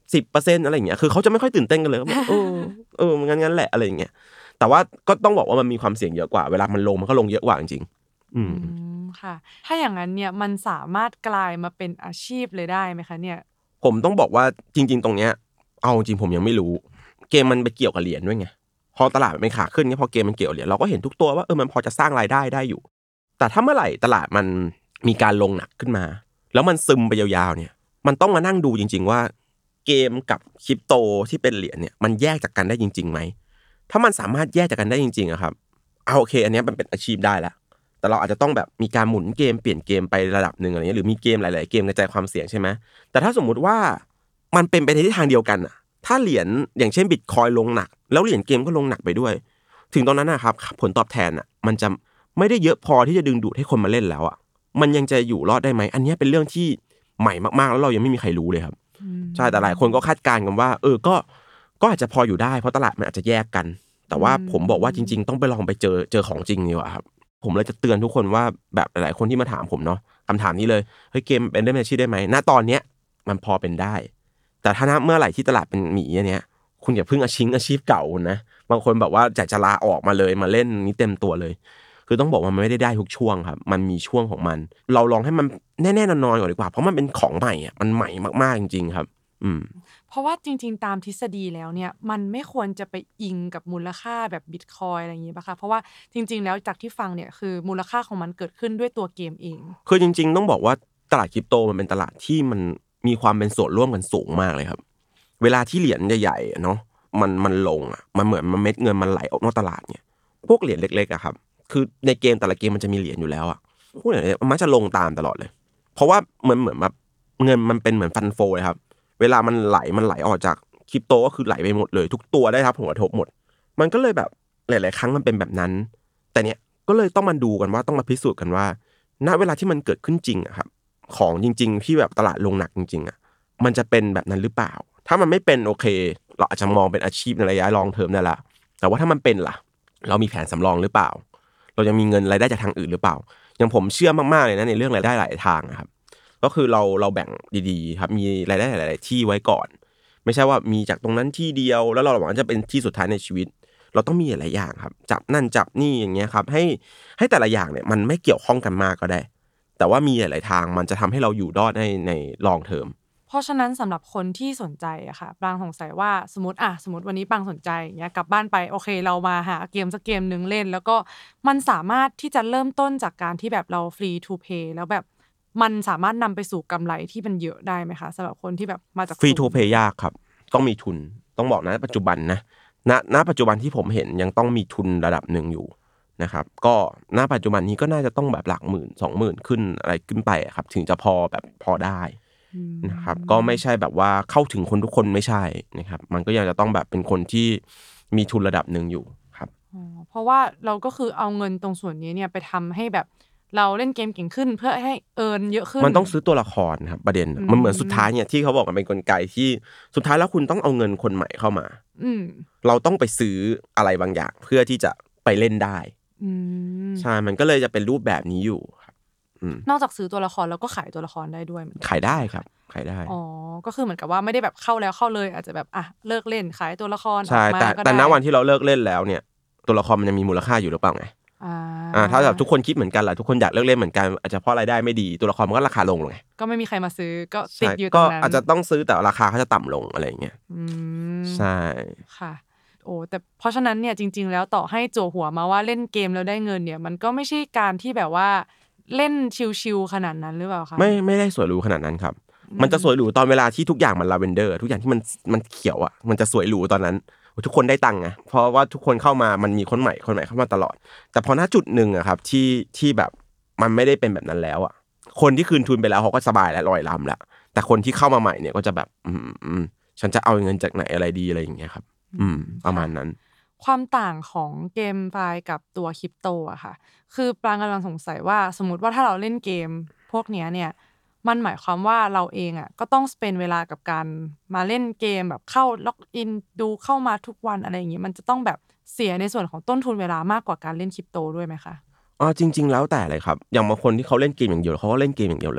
สิบเปอร์เซ็นต์ อะไรอย่างเงี้ยคือเขาจะไม่ค่อยตื่นเต้นกันเลยเออเอองั้นๆแหละอะไรอย่างเงี้ยแต่ว่าก็ต้องบอกว่ามันมีความเสี่ยงเยอะกว่าเวลามันลงมันก็ลงเยอะกว่าจริงๆอืมค่ะถ้าอย่างนั้นเนี่ยมันสามารถกลายมาเป็นอาชีพเลยได้ไหมคะเนี่ยผมต้องบอกว่าจริงๆตรงเนี้ยเอาจริงผมยังไม่รู้เกมมันไปเกี่ยวกับเหรียญด้วยไงพอตลาดมันเป็นขาขึ้นเนี่ยพอเกมมันเกี่ยวเหรียญเราก็เห็นทุกตัวว่าเออมันพอจะสร้างรายได้ได้อยู่แต่ถ้าเมื่อไหร่ตลาดมันมีการลงหนักขึ้นมาแล้วมันซึมไปยาวๆเนี่ยมันต้องมานั่งดูจริงๆว่าเกมกับคริปโตที่เป็นเหรียญเนี่ยมันแยกจากกันได้จริงๆไหมถ้ามันสามารถแยกจากกันได้จริงๆอะครับเอาโอเคอันนี้มันเป็นอาชีพได้แล้วแต่เราอาจจะต้องแบบมีการหมุนเกมเปลี่ยนเกมไประดับนึงอะไรเงี้ยหรือมีเกมหลายๆเกมกระจายความเสี่ยงใช่ไหมแต่ถ้าสมมุติว่ามันเป็นไปในทิศทางเดียวกันอะถ้าเหรียญอย่างเช่น Bitcoin ลงหนักแล้วเหรียญเกมก็ลงหนักไปด้วยถึงตอนนั้นนะครับผลตอบแทนอะมันจะไม่ได้เยอะพอที่จะดึงดูดให้คนมาเล่นแล้วอะมันยังจะอยู่รอดได้ไหมอันนี้เป็นเรื่องที่ใหม่มากๆแล้วเรายังไม่มีใครรู้เลยครับใช่แต่หลายคนก็คาดการณ์กันว่าเออก็ก็อาจจะพออยู่ได้เพราะตลาดมันอาจจะแยกกันแต่ว่าผมบอกว่าจริงๆต้องไปลองไปเจอเจอของจริงดีกว่าครับผมเลยจะเตือนทุกคนว่าแบบหลายๆคนที่มาถามผมเนาะคำถามนี้เลยเฮ้ยเกมเป็นได้อาชีพได้ไหมณตอนเนี้ยมันพอเป็นได้แต่ถ้าเมื่อไหร่ที่ตลาดเป็นหมีอันเนี้ยคุณอย่าเพิ่งอาชิงอาชีพเก่านะบางคนแบบว่าจะจะลาออกมาเลยมาเล่นนี้เต็มตัวเลยคือต้องบอกว่ามันไม่ได้ได้ทุกช่วงครับมันมีช่วงของมันเราลองให้มันแน่ๆนอนๆก่อนดีกว่าเพราะมันเป็นของใหม่อ่ะมันใหม่มากๆจริงๆครับอืมเพราะว่าจริงๆตามทฤษฎีแล้วเนี่ยมันไม่ควรจะไปอิงกับมูลค่าแบบ Bitcoin อะไรอย่างงี้ป่ะคะเพราะว่าจริงๆแล้วจากที่ฟังเนี่ยคือมูลค่าของมันเกิดขึ้นด้วยตัวเกมเองคือจริงๆต้องบอกว่าตลาดคริปโตมันเป็นตลาดที่มันมีความเป็นส่วนร่วมกันสูงมากเลยครับเวลาที่เหรียญใหญ่ๆเนาะมันมันลงอ่ะมันเหมือนมันเม็ดเงินมันไหลออกนอกตลาดเนี่ยพวกเหรียญเล็กๆอ่ะครับคือในเกมแต่ละเกมมันจะมีเหรียญอยู่แล้วอ่ะพวกเหรียญมันมักจะลงตามตลอดเลยเพราะว่าเหมือนเหมือนแบบเงินมันเป็นเหมือนฟันโฟเลยครับเวลามันไหลมันไหลออกจากคริปโตก็คือไหลไปหมดเลยทุกตัวได้รับผลกระทบหมดมันก็เลยแบบหลายๆครั้งมันเป็นแบบนั้นแต่เนี้ยก็เลยต้องมาดูกันว่าต้องมาพิสูจน์กันว่าณเวลาที่มันเกิดขึ้นจริงอะครับของจริงๆที่แบบตลาดลงหนักจริงๆอะมันจะเป็นแบบนั้นหรือเปล่าถ้ามันไม่เป็นโอเคเราอาจจะมองเป็นอาชีพในระยะลองเทอมได้ละแต่ว่าถ้ามันเป็นล่ะเรามีแผนสำรองหรือเปล่าเรายังมีเงินรายได้จากทางอื่นหรือเปล่าอย่างผมเชื่อมากๆเลยนะในเรื่องรายได้หลายทางนะครับก็คือเราเราแบ่งดีๆครับมีรายได้หลายๆที่ไว้ก่อนไม่ใช่ว่ามีจากตรงนั้นที่เดียวแล้วเราหวังว่าจะเป็นที่สุดท้ายในชีวิตเราต้องมีหลายอย่างครับจับนั่นจับนี่อย่างเงี้ยครับให้ให้แต่ละอย่างเนี่ยมันไม่เกี่ยวข้องกันมากก็ได้แต่ว่ามีหลายๆทางมันจะทำให้เราอยู่รอดในในลองเทอมเพราะฉะนั้นสำหรับคนที่สนใจอะค่ะปรางสงสัยว่าสมมติอะสมมติวันนี้ปรางสนใจอย่างเงี้ยกลับบ้านไปโอเคเรามาหาเกมสักเกมนึงเล่นแล้วก็มันสามารถที่จะเริ่มต้นจากการที่แบบเรา free to play แล้วแบบมันสามารถนำไปสู่กำไรที่มันเยอะได้ไหมคะสำหรับคนที่แบบมาจาก free to play ยากครับต้องมีทุนต้องบอกนะปัจจุบันนะณณปัจจุบันที่ผมเห็นยังต้องมีทุนระดับหนึ่งอยู่นะครับก็ณปัจจุบันนี้ก็น่าจะต้องแบบหลักหมื่นสองหมื่นขึ้นอะไรขึ้นไปครับถึงจะพอแบบพอได้นะครับก็ไม่ใช่แบบว่าเข้าถึงคนทุกคนไม่ใช่นะครับมันก็ยังจะต้องแบบเป็นคนที่มีทุนระดับหนึ่งอยู่ครับเพราะว่าเราก็คือเอาเงินตรงส่วนนี้เนี่ยไปทำให้แบบเราเล่นเกมเก่งขึ้นเพื่อให้เอิร์นเยอะขึ้นมันต้องซื้อตัวละครครับประเด็นมันเหมือนสุดท้ายเนี่ยที่เขาบอกมันเป็นกลไกที่สุดท้ายแล้วคุณต้องเอาเงินคนใหม่เข้ามาเราต้องไปซื้ออะไรบางอย่างเพื่อที่จะไปเล่นได้ใช่มันก็เลยจะเป็นรูปแบบนี้อยู่ครับนอกจากซื้อตัวละครแล้วก็ขายตัวละครได้ด้วยขายได้ครับขายได้อ๋อก็คือเหมือนกับว่าไม่ได้แบบเข้าแล้วเข้าเลยอาจจะแบบอ่ะเลิกเล่นขายตัวละครออกมาแต่แต่ณวันที่เราเลิกเล่นแล้วเนี่ยตัวละครมันยังมีมูลค่าอยู่หรือเปล่าไงอ่าถ้าแบบทุกคนคิดเหมือนกันแหละทุกคนอยากเลิกเล่นเหมือนกันอาจจะเพราะรายได้ไม่ดีตัวละครมันก็ราคาลงไงก็ไม่มีใครมาซื้อก็ติดอยู่ตรงนั้นก็อาจจะต้องซื้อแต่ราคาเขาจะต่ำลงอะไรอย่างเงี้ยใช่ค่ะโอ้แต่เพราะฉะนั้นเนี่ยจริงๆแล้วต่อให้จั่วหัวมาว่าเล่นเกมแล้วได้เงินเนี่ยมันก็ไม่ใช่การที่แบบว่าเล่นชิลๆขนาดนั้นหรือเปล่าคะไม่ไม่ได้สวยหรูขนาดนั้นครับมันจะสวยหรูตอนเวลาที่ทุกอย่างมันลาเวนเดอร์ทุกอย่างที่มันมันเขียวอ่ะมันจะสวยหรูตอนนั้นทุกคนได้ตังค์ไงเพราะว่าทุกคนเข้ามามันมีคนใหม่คนใหม่เข้ามาตลอดแต่พอณจุดนึงอ่ะครับที่ที่แบบมันไม่ได้เป็นแบบนั้นแล้วอ่ะคนที่คืนทุนไปแล้วเขาก็สบายแล้วลอยลำแล้วแต่คนที่เข้ามาใหม่เนี่ยก็จะแบบอืมฉันจะเอาเงินจากไหนอะไรดีอะไรอย่างเงี้ยครับอืมประมาณนั้นความต่างของเกมไฟกับตัวคริปโตอะค่ะคือปรางกำลังสงสัยว่าสมมุติว่าถ้าเราเล่นเกมพวกเนี้ยเนี่ยมันหมายความว่าเราเองอ่ะก็ต้องสเปนเวลากับการมาเล่นเกมแบบเข้าล็อกอินดูเข้ามาทุกวันอะไรอย่างงี้มันจะต้องแบบเสียในส่วนของต้นทุนเวลามากกว่าการเล่นคริปโตด้วยไหมคะอ๋อจริงๆแล้วแต่เลยครับอย่างบางคนที่เขาเล่นเกมอย่างเดียวเขาก็เล่นเกมอย่างเดียวเลย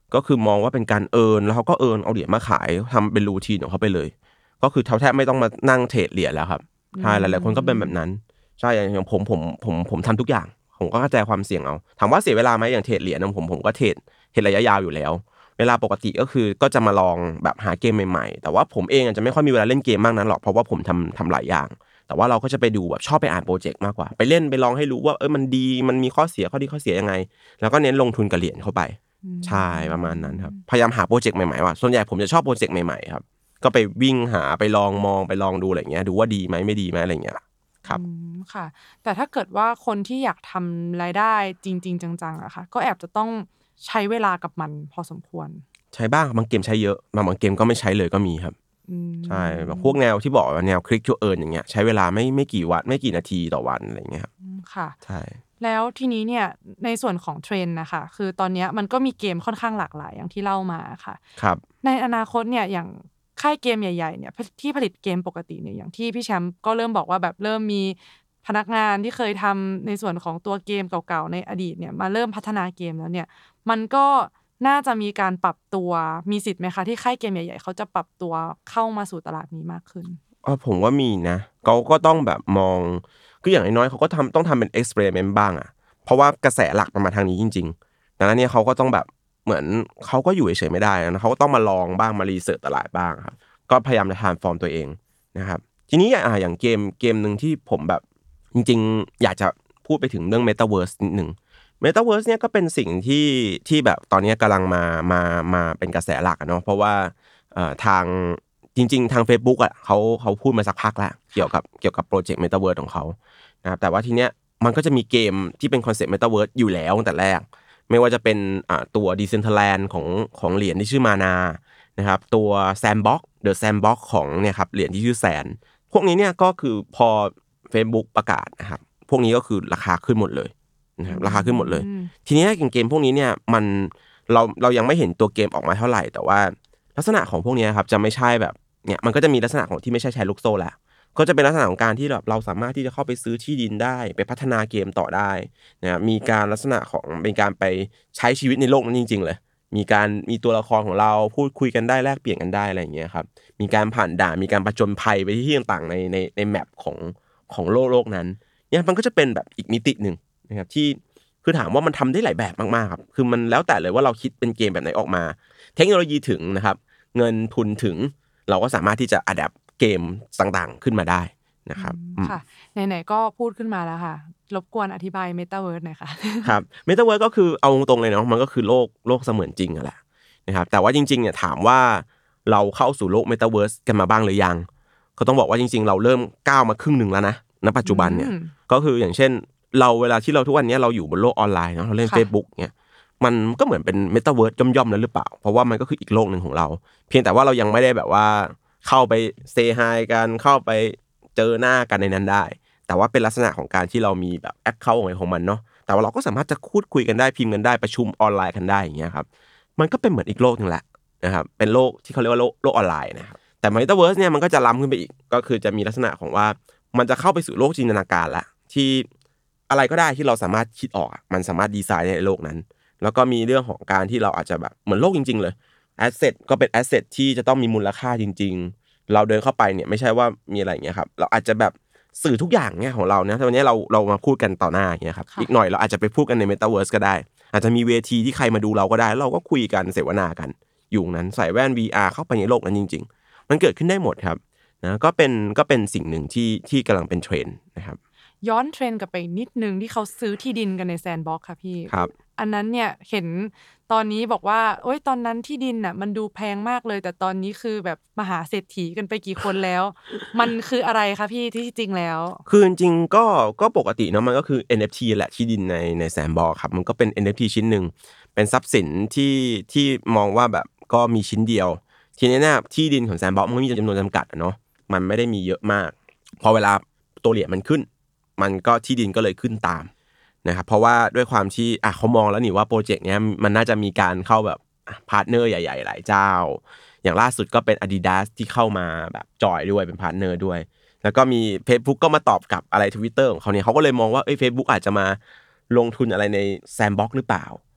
ก็คือมองว่าเป็นการเอิร์นแล้วเขาก็เอิร์นเอาเหรียญมาขายทำเป็นรูทีนของเขาไปเลยก็คือแทบไม่ต้องมานั่งเทรดเหรียญแล้วครับใช่หลายๆคนก็เป็นแบบนั้นใช่อย่างผมผมผมผมทำทุกอย่างผมก็เข้าใจความเสี่ยงเอาถามว่าเสียเวลาไหมอย่างเทรดเหรียญผมผมก็เทรดเทรดระยะยาวอยู่แล้วเวลาปกติก็คือก็จะมาลองแบบหาเกมใหม่ๆแต่ว่าผมเองอาจจะไม่ค่อยมีเวลาเล่นเกมมากนั้นหรอกเพราะว่าผมทำทำหลายอย่างแต่ว่าเราก็จะไปดูแบบชอบไปอ่านโปรเจกต์มากกว่าไปเล่นไปลองให้รู้ว่าเออมันดีมันมีข้อเสียข้อดีข้อเสียยังไงแล้วก็เน้นลงทุนกับเหรียญเข้าไปใช่ประมาณนั้นครับพยายามหาโปรเจกต์ใหม่ๆว่าส่วนใหญ่ผมจะชอบโปรเจกต์ใหม่ๆครับก็ไปวิ่งหาไปลองมองไปลองดูอะไรเงี้ยดูว่าดีไหมไม่ดีไหมอะไรเงี้ยครับค่ะแต่ถ้าเกิดว่าคนที่อยากทำรายได้จริงๆจังๆอะค่ะก็แอบจะต้องใช้เวลากับมันพอสมควรใช้บ้างบางเกมใช้เยอะบางบางเกมก็ไม่ใช้เลยก็มีครับใช่แบบพวกแนวที่บอกว่าแนวคลิกทูเอิร์นอย่างเงี้ยใช้เวลาไม่ไม่กี่วันไม่กี่นาทีต่อวันอะไรเงี้ยครับค่ะใช่แล้วทีนี้เนี่ยในส่วนของเทรนด์นะคะคือตอนนี้มันก็มีเกมค่อนข้างหลากหลายอย่างที่เล่ามาค่ะครับในอนาคตเนี่ยอย่างค่ายเกมใหญ่ๆเนี่ยที่ผลิตเกมปกติเนี่ยอย่างที่พี่แชมป์ก็เริ่มบอกว่าแบบเริ่มมีพนักงานที่เคยทำในส่วนของตัวเกมเก่าๆในอดีตเนี่ยมาเริ่มพัฒนาเกมแล้วเนี่ยมันก็น่าจะมีการปรับตัวมีสิทธิ์ไหมคะที่ค่ายเกมใหญ่ๆเขาจะปรับตัวเข้ามาสู่ตลาดนี้มากขึ้นอ๋อผมว่ามีนะเขาก็ต้องแบบมองคืออย่างน้อยๆเขาก็ทำต้องทำเป็นเอ็กซ์เพริเมนต์บ้างอ่ะเพราะว่ากระแสหลักมันมาทางนี้จริงๆดังนั้นเนี่ยเขาก็ต้องแบบเหมือนเขาก็อยู่เฉยๆไม่ได้นะเขาก็ต้องมาลองบ้างมารีเสิร์ชตลาดบ้างครับก็พยายามจะทรานส์ฟอร์มตัวเองนะครับทีนี้อ่ะอย่างเกมเกมนึงที่ผมแบบจริงๆอยากจะพูดไปถึงเรื่อง Metaverse นิดนึง Metaverse เนี่ยก็เป็นสิ่งที่ที่แบบตอนนี้กำลังมามามาเป็นกระแสหลักเนาะเพราะว่าเอ่อทางจริงๆทาง Facebook อ่ะเขาเขาพูดมาสักพักแล้วเกี่ยวกับเกี่ยวกับโปรเจกต์ Metaverse ของเขานะครับแต่ว่าทีเนี้ยมันก็จะมีเกมที่เป็นคอนเซ็ปต์ Metaverse อยู่แล้วตั้งแต่แรกไม่ว่าจะเป็นอ่าตัว Decentraland ของของเหรียญที่ชื่อ Mana นะครับตัว Sandbox The Sandbox ของเนี่ยครับเหรียญที่ชื่อแซนพวกนี้เนี่ยก็คือพอ Facebook ประกาศนะครับพวกนี้ก็คือราคาขึ้นหมดเลยนะครับราคาขึ้นหมดเลยทีนี้เกมพวกนี้เนี่ยมันเราเรายังไม่เห็นตัวเกมออกมาเท่าไหร่แต่ว่าลักษณะของพวกนี้ครับจะไม่ใช่แบบเนี่ยมันก็จะมีลักษณะของที่ไม่ใช่แชร์ลูกโซ่แหละก็จะเป็นลักษณะของการที่แบบเราสามารถที่จะเข้าไปซื้อที่ดินได้ไปพัฒนาเกมต่อได้นะมีการลักษณะของเป็นการไปใช้ชีวิตในโลกนั้นจริงๆเลยมีการมีตัวละครของเราพูดคุยกันได้แลกเปลี่ยนกันได้อะไรอย่างเงี้ยครับมีการผ่านด่านมีการผจญภัยไปที่ต่างๆในในในแมปของของโลกโลกนั้นเนี่ยมันก็จะเป็นแบบอีกมิตินึงนะครับที่คือถามว่ามันทำได้หลายแบบมากๆครับคือมันแล้วแต่เลยว่าเราคิดเป็นเกมแบบไหนออกมาเทคโนโลยีถึงนะครับเงินทุนถึงเราก็สามารถที่จะอะแดปเกมต่างๆขึ้นมาได้นะครับค่ะไหนๆก็พูดขึ้นมาแล้วค่ะรบกวนอธิบาย Metaverse หน่อยค่ะครับ Metaverse ก็คือเอาตรงๆเลยเนาะมันก็คือโลกโลกเสมือนจริงอ่ะแหละนะครับแต่ว่าจริงๆเนี่ยถามว่าเราเข้าสู่โลก Metaverse กันมาบ้างหรือยังก็ต้องบอกว่าจริงๆเราเริ่มก้าวมาครึ่งนึงแล้วนะณปัจจุบันเนี่ยก็คืออย่างเช่นเราเวลาที่เราทุกวันนี้เราอยู่บนโลกออนไลน์เนาะเราเล่น Facebook เนี่ยมันก็เหมือนเป็น Metaverse ย่อมๆนั้นหรือเปล่าเพราะว่ามันก็คืออีกโลกนึงของเราเพียงแต่ว่าเรายังไม่ได้แบบว่าเข้าไปเซฮายกันเข้าไปเจอหน้ากันในนั้นได้แต่ว่าเป็นลักษณะของการที่เรามีแบบแอคเคาท์ของของมันเนาะแต่ว่าเราก็สามารถจะพูดคุยกันได้พิมพ์กันได้ประชุมออนไลน์กันได้อย่างเงี้ยครับมันก็เป็นเหมือนอีกโลกนึงแหละนะครับเป็นโลกที่เขาเรียกว่าโลกโลกออนไลน์นะครับแต่ Metaverse เนี่ยมันก็จะล้ำขึ้นไปอีกก็คือจะมีลักษณะของว่ามันจะเข้าไปสู่โลกจินตนาการละที่อะไรก็ได้ที่เราสามารถคิดออกมันสามารถดีไซน์ในโลกนั้นแล้วก็มีเรื่องของการที่เราอาจจะแบบเหมือนโลกจริงๆเลยแอสเซทก็เป็นแอสเซทที่จะต้องมีมูลค่าจริงๆเราเดินเข้าไปเนี่ยไม่ใช่ว่ามีอะไรอย่างเงี้ยครับเราอาจจะแบบสื่อทุกอย่างเนี่ยของเราเนี่ยวันนี้เราเรามาพูดกันต่อหน้าอย่างเงี้ยครับอีกหน่อยเราอาจจะไปพูดกันใน Metaverse ก็ได้อาจจะมีเวทีที่ใครมาดูเราก็ได้เราก็คุยกันเสวนากันอยู่นั้นใส่แว่น วี อาร์ เข้าไปในโลกนั้นจริงๆมันเกิดขึ้นได้หมดครับนะก็เป็นก็เป็นสิ่งหนึ่งที่ที่กำลังเป็นเทรนด์นะครับย้อนเทรนด์กลับไปนิดนึงที่เขาซื้อที่ดินกันในแซนด์บ็อกซ์ค่ะพี่ครับอันนั้นเนี่ยเห็นตอนนี้บอกว่าโอ๊ยตอนนั้นที่ดินน่ะมันดูแพงมากเลยแต่ตอนนี้คือแบบมหาเศรษฐีกันไปกี่คนแล้ว มันคืออะไรคะพี่ที่จริงแล้วคือจริงๆก็ก็ปกติเนาะมันก็คือ เอ็น เอฟ ที แหละที่ดินในในแซนด์บ็อกซ์ครับมันก็เป็น เอ็น เอฟ ที ชิ้นนึงเป็นทรัพย์สินที่ที่มองว่าแบบก็มีชิ้นเดียวทีนี้เนี่ยที่ดินของแซนด์บ็อกซ์มันมีจำนวนจำกัดเนาะมันไม่ได้มีเยอะมากพอเวลาตัวเหรียญมันขึ้นมันก็ที่ดินก็เลยขึ้นตามนะครับเพราะว่าด้วยความที่อ่ะเขามองแล้วนี่ว่าโปรเจกต์เนี้ยมันน่าจะมีการเข้าแบบพาร์ทเนอร์ใหญ่ๆหลายเจ้าอย่างล่าสุดก็เป็น Adidas ที่เข้ามาแบบจอยด้วยเป็นพาร์ทเนอร์ด้วยแล้วก็มี Facebook ก็มาตอบกลับอะไร Twitter ของเขาเนี่ยเขาก็เลยมองว่าเอ้ย Facebook อาจจะมาลงทุนอะไรใน Sandbox หรือเปล่า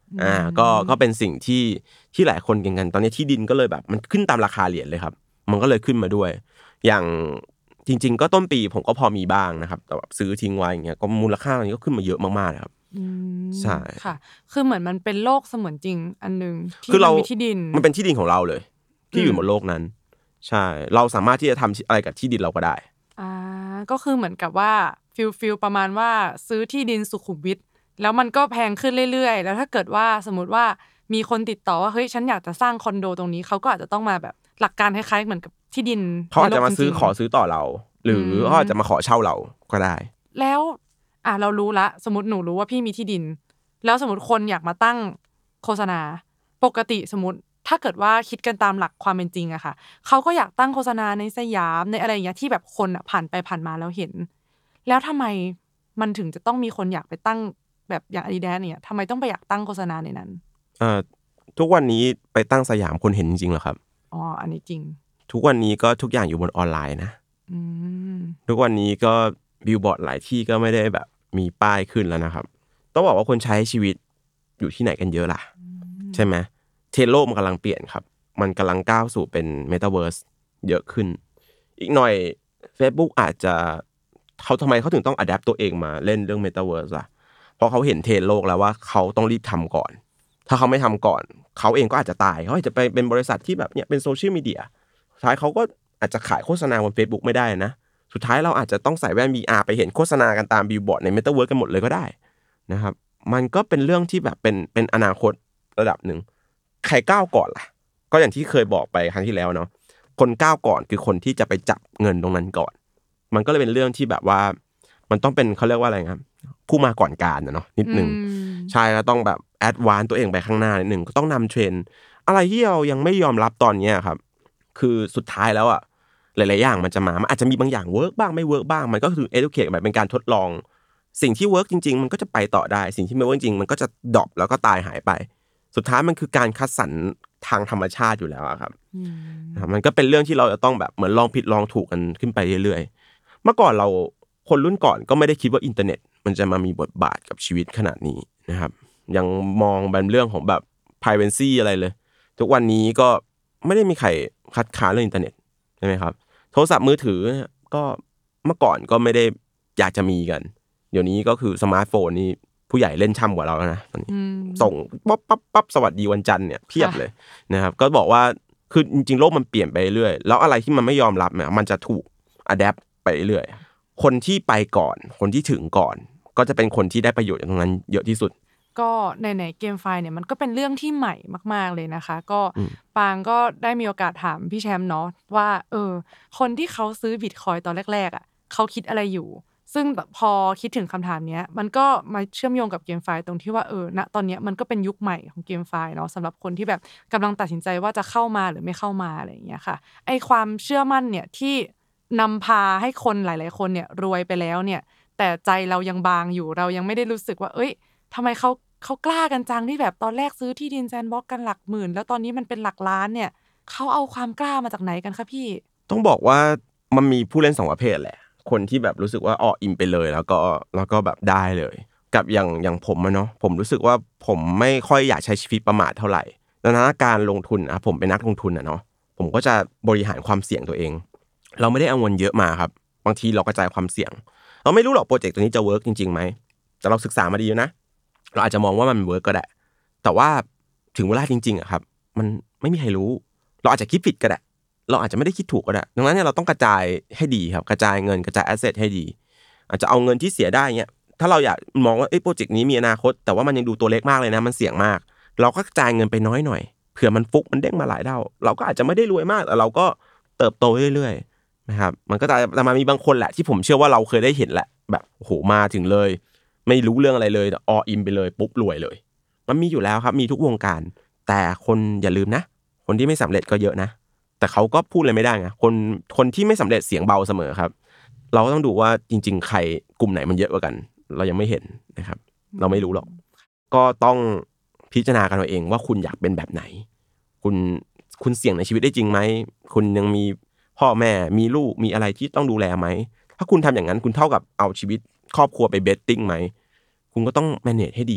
อ่าก็ก็เป็นสิ่งที่ที่หลายคนเก่งกันตอนนี้ที่ดินก็เลยแบบมันขึ้นตามราคาเหรียญเลยครับมันก็เลยขึ้นมาด้วยอย่างจริงๆก็ต้นปีผมก็พอมีบ้างนะครับแต่แบบซื้อทิ้งไว้อย่างเงี้ยก็มูลค่าตอนนี้ก็ขึ้นมาเยอะมากๆครับใช่ค่ะคือเหมือนมันเป็นโลกเสมือนจริงอันนึงที่มีที่ดินมันเป็นที่ดินของเราเลยที่อยู่บนโลกนั้นใช่เราสามารถที่จะทำอะไรกับที่ดินเราก็ได้อ่าก็คือเหมือนกับว่าฟิลฟิลประมาณว่าซื้อที่ดินสุขุมวิทแล้วมันก็แพงขึ้นเรื่อยๆแล้วถ้าเกิดว่าสมมติว่ามีคนติดต่อว่าเฮ้ยฉันอยากจะสร้างคอนโดตรงนี้เขาก็อาจจะต้องมาแบบหลักการคล้ายๆเหมือนกับที่ดินเขาอาจจะมาซื้อขอซื้อต่อเราหรือเขาอาจจะมาขอเช่าเราก็ได้แล้วอ่ะเรารู้ละสมมติหนูรู้ว่าพี่มีที่ดินแล้วสมมติคนอยากมาตั้งโฆษณาปกติสมมติถ้าเกิดว่าคิดกันตามหลักความเป็นจริงอะค่ะเขาก็อยากตั้งโฆษณาในสยามในอะไรอย่างเงี้ยที่แบบคนอะผ่านไปผ่านมาแล้วเห็นแล้วทำไมมันถึงจะต้องมีคนอยากไปตั้งแบบอย่าง Adidas เนี่ยทำไมต้องไปอยากตั้งโฆษณาในนั้นเอ่อทุกวันนี้ไปตั้งสยามคนเห็นจริงๆเหรอครับอ๋ออันนี้จริงทุกวันนี้ก็ทุกอย่างอยู่บนออนไลน์นะอืมทุกวันนี้ก็บิลบอร์ดหลายที่ก็ไม่ได้แบบมีป้ายขึ้นแล้วนะครับต้องบอกว่าคนใช้ชีวิตอยู่ที่ไหนกันเยอะล่ะใช่ไหมเทรนด์โลกมันกำลังเปลี่ยนครับมันกำลังก้าวสู่เป็นเมตาเวิร์สเยอะขึ้นอีกหน่อย Facebook อาจจะเขาทำไมเขาถึงต้องอัดแอปตัวเองมาเล่นเรื่องเมตาเวิร์สล่ะเพราะเขาเห็นเทรนด์โลกแล้วว่าเขาต้องรีบทำก่อนถ้าเขาไม่ทำก่อนเขาเองก็อาจจะตายเขาอาจจะไปเป็นบริษัทที่แบบเนี้ยเป็นโซเชียลมีเดียสุดท้ายเขาก็อาจจะขายโฆษณาบน Facebook ไม่ได้นะสุดท้ายเราอาจจะต้องใส่แว่น วี อาร์ ไปเห็นโฆษณากันตามบิลบอร์ดในเมตาเวิร์สกันหมดเลยก็ได้นะครับมันก็เป็นเรื่องที่แบบเป็นเป็นอนาคตระดับหนึ่งใครก้าวก่อนล่ะก็อย่างที่เคยบอกไปครั้งที่แล้วเนาะคนก้าวก่อนคือคนที่จะไปจับเงินตรงนั้นก่อนมันก็เลยเป็นเรื่องที่แบบว่ามันต้องเป็นเขาเรียกว่าอะไรครับผู้มาก่อนการนะเนาะนิดนึงใช่แล้วต้องแบบแอดวานซ์ตัวเองไปข้างหน้านิดนึงก็ต้องนำเทรนด์อะไรที่เรายังไม่ยอมรับตอนนี้ครับคือสุดท้ายแล้วอ่ะหลายๆอย่างมันจะมามันอาจจะมีบางอย่างเวิร์กบ้างไม่เวิร์กบ้างมันก็คือ educate แบบเป็นการทดลองสิ่งที่เวิร์กจริงๆมันก็จะไปต่อได้สิ่งที่ไม่เวิร์กจริงมันก็จะดรอปแล้วก็ตายหายไปสุดท้ายมันคือการคัดสรรทางธรรมชาติอยู่แล้วครับมันก็เป็นเรื่องที่เราจะต้องแบบเหมือนลองผิดลองถูกกันขึ้นไปเรื่อยๆเมื่อก่อนเราคนรุ่นก่อนก็ไม่ได้คิดว่าอินเทอร์เน็ตมันจะมามีบทบาทกับชีวิตขนาดนี้นะครับยังมองเป็นเรื่องของแบบ privacy อะไรเลยทุกวันนี้ก็ไม่ได้มีใครคัดค้านเรื่องอินเทอร์เน็ตใช่ไหมครับโทรศัพท์มือถือก็เมื่อก่อนก็ไม่ได้อยากจะมีกันเดี๋ยวนี้ก็คือสมาร์ทโฟนนี่ผู้ใหญ่เล่นช่ำกว่าเราแล้วนะตอนนี้ส่งปั๊บปั๊บปั๊บสวัสดีวันจันทร์เนี่ยเพียบเลยนะครับก็บอกว่าคือจริงๆโลกมันเปลี่ยนไปเรื่อยแล้วอะไรที่มันไม่ยอมรับเนี่ยมันจะถูกอะแดปไปเรื่อยคนที่ไปก่อนคนที่ถึงก่อนก็จะเป็นคนที่ได้ประโยชน์จากตรงนั้นเยอะที่สุดก็ในๆเกมไฟเนี่ยมันก็เป็นเรื่องที่ใหม่มากๆเลยนะคะก็ปางก็ได้มีโอกาสถามพี่แชมป์เนาะว่าเออคนที่เขาซื้อ Bitcoin ตอนแรกๆอ่ะเขาคิดอะไรอยู่ซึ่งพอคิดถึงคำถามนี้มันก็มาเชื่อมโยงกับเกมไฟตรงที่ว่าเออณตอนนี้มันก็เป็นยุคใหม่ของเกมไฟเนาะสำหรับคนที่แบบกำลังตัดสินใจว่าจะเข้ามาหรือไม่เข้ามาอะไรอย่างเงี้ยค่ะไอความเชื่อมั่นเนี่ยที่นำพาให้คนหลายๆคนเนี่ยรวยไปแล้วเนี่ยแต่ใจเรายังบางอยู่เรายังไม่ได้รู้สึกว่าเอ้ยทำไมเขาเขากล้ากันจังที่แบบตอนแรกซื้อที่ดินแซนด์บ็อกซ์กันหลักหมื่นแล้วตอนนี้มันเป็นหลักล้านเนี่ยเขาเอาความกล้ามาจากไหนกันคะพี่ต้องบอกว่ามันมีผู้เล่นสองประเภทแหละคนที่แบบรู้สึกว่าอ้ออินไปเลยแล้วก็แล้วก็แบบได้เลยกับอย่างอย่างผมอะเนาะผมรู้สึกว่าผมไม่ค่อยอยากใช้ชีวิตประมาทเท่าไหร่ดังนั้นการลงทุนอะผมเป็นนักลงทุนอะเนาะผมก็จะบริหารความเสี่ยงตัวเองเราไม่ได้เอาเงินเยอะมาครับบางทีเรากระจายความเสี่ยงเราไม่รู้หรอกโปรเจกต์ตัวนี้จะเวิร์กจริงๆไหมแต่เราศึกษามาดีนะเราอาจจะมองว่ามันเวิร์กก็ได้แต่ว่าถึงเวลาจริงๆอะครับมันไม่มีใครรู้เราอาจจะคิดผิดก็ได้เราอาจจะไม่ได้คิดถูกก็ได้ดังนั้นเนี่ยเราต้องกระจายให้ดีครับกระจายเงินกระจายแอสเซทให้ดีอาจจะเอาเงินที่เสียได้เงี้ยถ้าเราอยากมองว่าเอ้ยโปรเจกต์นี้มีอนาคตแต่ว่ามันยังดูตัวเล็กมากเลยนะมันเสี่ยงมากเราก็กระจายเงินไปน้อยหน่อยเผื่อมันฟุกมันเด้งมาหลายเท่าเราก็อาจจะไม่ได้รวยมากแต่เราก็เติบโตเรื่อยๆนะครับมันก็จะแต่มามีบางคนแหละที่ผมเชื่อว่าเราเคยได้เห็นแหละแบบโอ้โหมาถึงเลยไม่รู้เรื่องอะไรเลยอออินไปเลยปุ๊บรวยเลยมันมีอยู่แล้วครับมีทุกวงการแต่คนอย่าลืมนะคนที่ไม่สำเร็จก็เยอะนะแต่เขาก็พูดอะไรไม่ได้ไงคนคนที่ไม่สำเร็จเสียงเบาเสมอครับเราก็ต้องดูว่าจริงๆใครกลุ่มไหนมันเยอะกว่ากันเรายังไม่เห็นนะครับเราไม่รู้หรอกก็ต้องพิจารณากันเอาเองว่าคุณอยากเป็นแบบไหนคุณคุณเสี่ยงในชีวิตได้จริงไหมคุณยังมีพ่อแม่มีลูกมีอะไรที่ต้องดูแลไหมถ้าคุณทำอย่างนั้นคุณเท่ากับเอาชีวิตครอบครัวไปเบทติ้งไหมคุณก็ต้อง manage ให้ดีนะ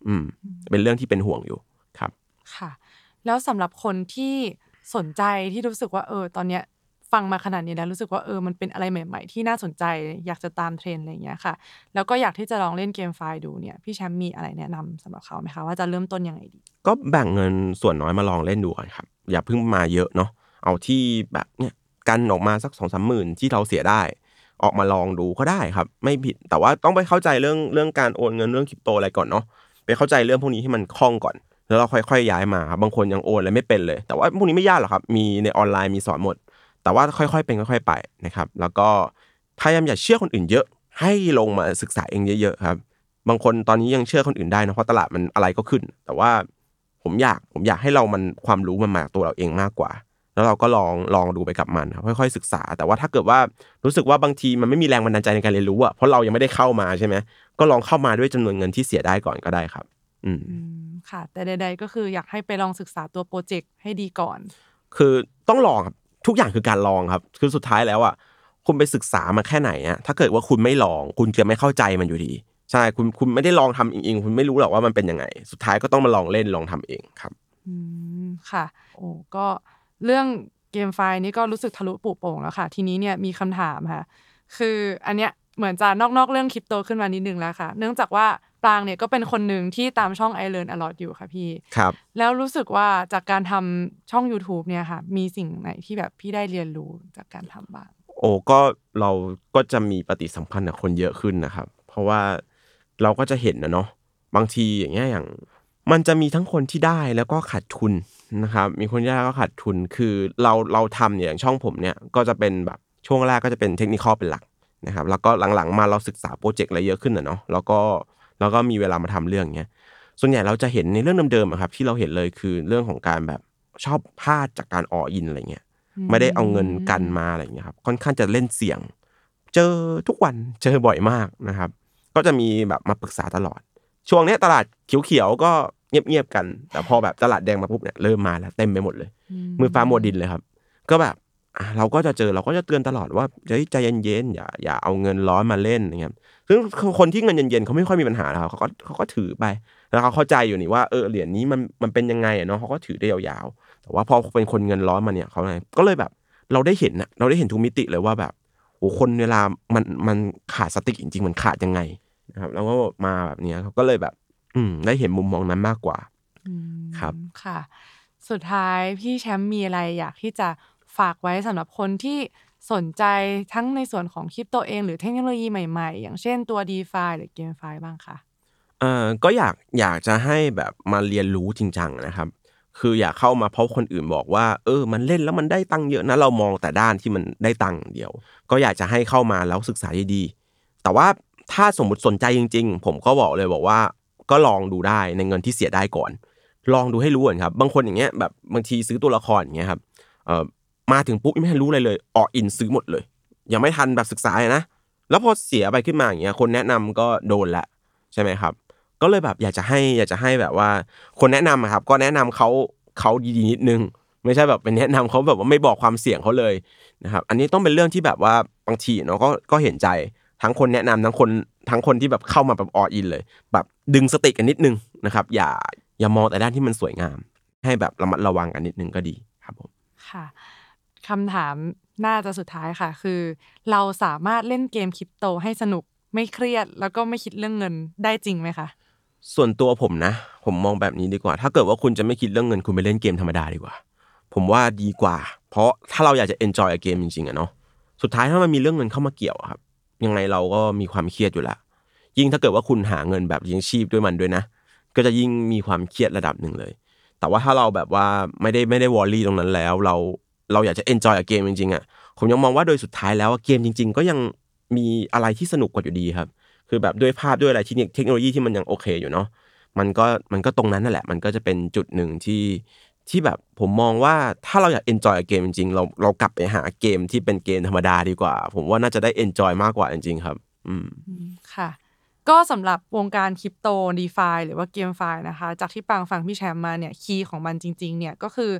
อืมเป็นเรื่องที่เป็นห่วงอยู่ครับค่ะแล้วสำหรับคนที่สนใจที่รู้สึกว่าเออตอนเนี้ยฟังมาขนาดนี้แล้วรู้สึกว่าเออมันเป็นอะไรใหม่ๆที่น่าสนใจอยากจะตามเทรนด์อะไรอย่างเงี้ยค่ะแล้วก็อยากที่จะลองเล่นเกมไฟล์ดูเนี่ยพี่แชมป์มีอะไรแนะนำสำหรับเขาไหมคะว่าจะเริ่มต้นยังไงดีก็แบ่งเงินส่วนน้อยมาลองเล่นดูก่อนครับอย่าเพิ่งมาเยอะเนาะเอาที่แบบเนี่ยกันออกมาสัก สองถึงสามหมื่น ที่เราเสียได้ออกมาลองดูก็ได้ครับไม่ผิดแต่ว่าต้องไปเข้าใจเรื่องเรื่องการโอนเงินเรื่องคริปโตอะไรก่อนเนาะไปเข้าใจเรื่องพวกนี้ให้มันคล่องก่อนแล้วเราค่อยๆย้ายมาครับบางคนยังโอนอะไรไม่เป็นเลยแต่ว่าพวกนี้ไม่ยากหรอกครับมีในออนไลน์มีสอนหมดแต่ว่าค่อยๆเป็นค่อยๆไปนะครับแล้วก็พยายามอย่าเชื่อคนอื่นเยอะให้ลงมาศึกษาเองเยอะๆครับบางคนตอนนี้ยังเชื่อคนอื่นได้นะเพราะตลาดมันอะไรก็ขึ้นแต่ว่าผมอยากผมอยากให้เรามันความรู้มันมาจากตัวเราเองมากกว่าแล้วเราก็ลองลองดูไปกับมันครับค่อยๆศึกษาแต่ว่าถ้าเกิดว่ารู้สึกว่าบางทีมันไม่มีแรงบันดาลใจในการเรียนรู้อ่ะเพราะเรายังไม่ได้เข้ามาใช่ไหมก็ลองเข้ามาด้วยจำนวนเงินที่เสียได้ก่อนก็ได้ครับอืมค่ะแต่ใดๆก็คืออยากให้ไปลองศึกษาตัวโปรเจกต์ให้ดีก่อนคือต้องลองครับทุกอย่างคือการลองครับคือสุดท้ายแล้วอ่ะคุณไปศึกษามาแค่ไหนอ่ะถ้าเกิดว่าคุณไม่ลองคุณจะไม่เข้าใจมันอยู่ดีใช่คุณคุณไม่ได้ลองทำเองๆคุณไม่รู้หรอกว่ามันเป็นยังไงสุดท้ายก็ต้องมาลองเล่นลองทำเองครับอืมค่ะโอ้ก็เรื่องเกมไฟล์นี้ก็รู้สึกทะลุปุโป่งแล้วค่ะทีนี้เนี่ยมีคำถามค่ะคืออันเนี้ยเหมือนจะนอกๆเรื่องคริปโตขึ้นมานิดนึงแล้วค่ะเนื่องจากว่าปรางเนี่ยก็เป็นคนหนึ่งที่ตามช่อง I Learn a lot อยู่ค่ะพี่ครับแล้วรู้สึกว่าจากการทำช่อง YouTube เนี่ยค่ะมีสิ่งไหนที่แบบพี่ได้เรียนรู้จากการทำบ้างโอ้ก็เราก็จะมีปฏิสัมพันธ์กับคนเยอะขึ้นนะครับเพราะว่าเราก็จะเห็นนะเนาะบางทีอย่างเงี้ยอย่างมันจะมีทั้งคนที่ได้แล้วก็ขาดทุนนะครับมีคนได้แล้วก็ขาดทุนคือเราเราทำเนี่ยอย่างช่องผมเนี่ยก็จะเป็นแบบช่วงแรกก็จะเป็นเทคนิคอลเป็นหลักนะครับแล้วก็หลังๆมาเราศึกษาโปรเจกต์อะไรเยอะขึ้นนะเนาะแล้วก็แล้วก็มีเวลามาทำเรื่องเงี้ยส่วนใหญ่เราจะเห็นในเรื่องเดิมๆครับที่เราเห็นเลยคือเรื่องของการแบบชอบพลาดจากการอออินอะไรเงี้ยไม่ได้เอาเงินกันมาอะไรเงี้ยครับค่อนข้างจะเล่นเสี่ยงเจอทุกวันเจอบ่อยมากนะครับก็จะมีแบบมาปรึกษาตลอดช่วงนี้ตลาดเขียวๆก็เงียบๆกันแต่พอแบบตลาดแดงมาปุ๊บเนี่ยเริ่มมาแล้วเต็มไปหมดเลยมือฟ้ามัวดินเลยครับก็แบบเราก็จะเจอเราก็จะเตือนตลอดว่าใจเย็นๆอย่าอย่าเอาเงินร้อนมาเล่นนะครับซึ่งคนที่เงินเย็นๆเขาไม่ค่อยมีปัญหาแล้วเขาก็เขาก็ถือไปแล้วเขาเข้าใจอยู่นี่ว่าเออเหรียญนี้มันมันเป็นยังไงอ่ะเนาะเขาก็ถือได้ยาวๆแต่ว่าพอเป็นคนเงินร้อนมาเนี่ยเขาก็เลยแบบเราได้เห็นนะเราได้เห็นทุกมิติเลยว่าแบบโอ้คนเวลามันมันขาดสติจริงๆมันขาดยังไงนะครับแล้วก็มาแบบนี้เขาก็เลยแบบอืมได้เห็นมุมมองนั้นมากกว่าครับค่ะสุดท้ายพี่แชมป์มีอะไรอยากที่จะฝากไว้สำหรับคนที่สนใจทั้งในส่วนของคริปโตเองหรือเทคโนโลยีใหม่ๆอย่างเช่นตัว DeFi หรือ GameFi บ้างคะเอ่อก็อยากอยากจะให้แบบมาเรียนรู้จริงจังนะครับคืออยากเข้ามาเพราะคนอื่นบอกว่าเออมันเล่นแล้วมันได้ตังค์เยอะนะเรามองแต่ด้านที่มันได้ตังค์เดียวก็อยากจะให้เข้ามาแล้วศึกษาดีๆแต่ว่าถ้าสมมุติสนใจจริงๆผมก็บอกเลยบอกว่าก็ลองดูได้ในเงินที่เสียได้ก่อนลองดูให้รู้ก่อนครับบางคนอย่างเงี้ยแบบบางทีซื้อตัวละครอย่างเงี้ยครับเอ่อมาถึงปุ๊บไม่ทันรู้อะไรเลยออกอินซื้อหมดเลยยังไม่ทันแบบศึกษาเลยนะแล้วพอเสียไปขึ้นมาอย่างเงี้ยคนแนะนำก็โดนละใช่ไหมครับก็เลยแบบอยากจะให้อยากจะให้แบบว่าคนแนะนำอะครับก็แนะนำเขาเขาดีๆนิดนึงไม่ใช่แบบเป็นแนะนำเขาแบบว่าไม่บอกความเสี่ยงเขาเลยนะครับอันนี้ต้องเป็นเรื่องที่แบบว่าบางทีเนาะก็ก็เห็นใจทั้งคนแนะนำทั้งคนทั้งคนที่แบบเข้ามาแบบอออินเลยแบบดึงสติกันนิดนึงนะครับอย่าอย่ามองแต่ด้านที่มันสวยงามให้แบบระมัดระวังกันนิดนึงก็ดีครับผมค่ะคำถามน่าจะสุดท้ายค่ะคือเราสามารถเล่นเกมคริปโตให้สนุกไม่เครียดแล้วก็ไม่คิดเรื่องเงินได้จริงไหมคะส่วนตัวผมนะผมมองแบบนี้ดีกว่าถ้าเกิดว่าคุณจะไม่คิดเรื่องเงินคุณไปเล่นเกมธรรมดาดีกว่าผมว่าดีกว่าเพราะถ้าเราอยากจะ enjoy กับเกมจริงๆอะเนาะสุดท้ายถ้ามันมีเรื่องเงินเข้ามาเกี่ยวครับยังไงเราก็มีความเครียดอยู่แล้วยิ่งถ้าเกิดว่าคุณหาเงินแบบเลี้ยงชีพด้วยมันด้วยนะก็จะยิ่งมีความเครียดระดับหนึ่งเลยแต่ว่าถ้าเราแบบว่าไม่ได้ไม่ได้วอรี่ตรงนั้นแล้วเราเราอยากจะ enjoy กับเกมจริงๆอะผมยังมองว่าโดยสุดท้ายแล้วเกมจริงๆก็ยังมีอะไรที่สนุกกว่าอยู่ดีครับคือแบบด้วยภาพด้วยอะไรที่เทคโนโลยีที่มันยังโอเคอยู่เนาะมันก็มันก็ตรงนั้นนั่นแหละมันก็จะเป็นจุดหนึ่งที่ที่แบบผมมองว่าถ้าเราอยาก enjoy กับเกมจริงๆเราเรากลับไปหาเกมที่เป็นเกมธรรมดาดีกว่าผมว่าน่าจะได้ enjoy มากกว่าจริงๆครับอืมค่ะก็สำหรับวงการคริปโต DeFi หรือว่า GameFi นะคะจากที่ปางฟังพี่แชมป์มาเนี่ยคีย์ของมันจริงๆเนี่ยก็คือ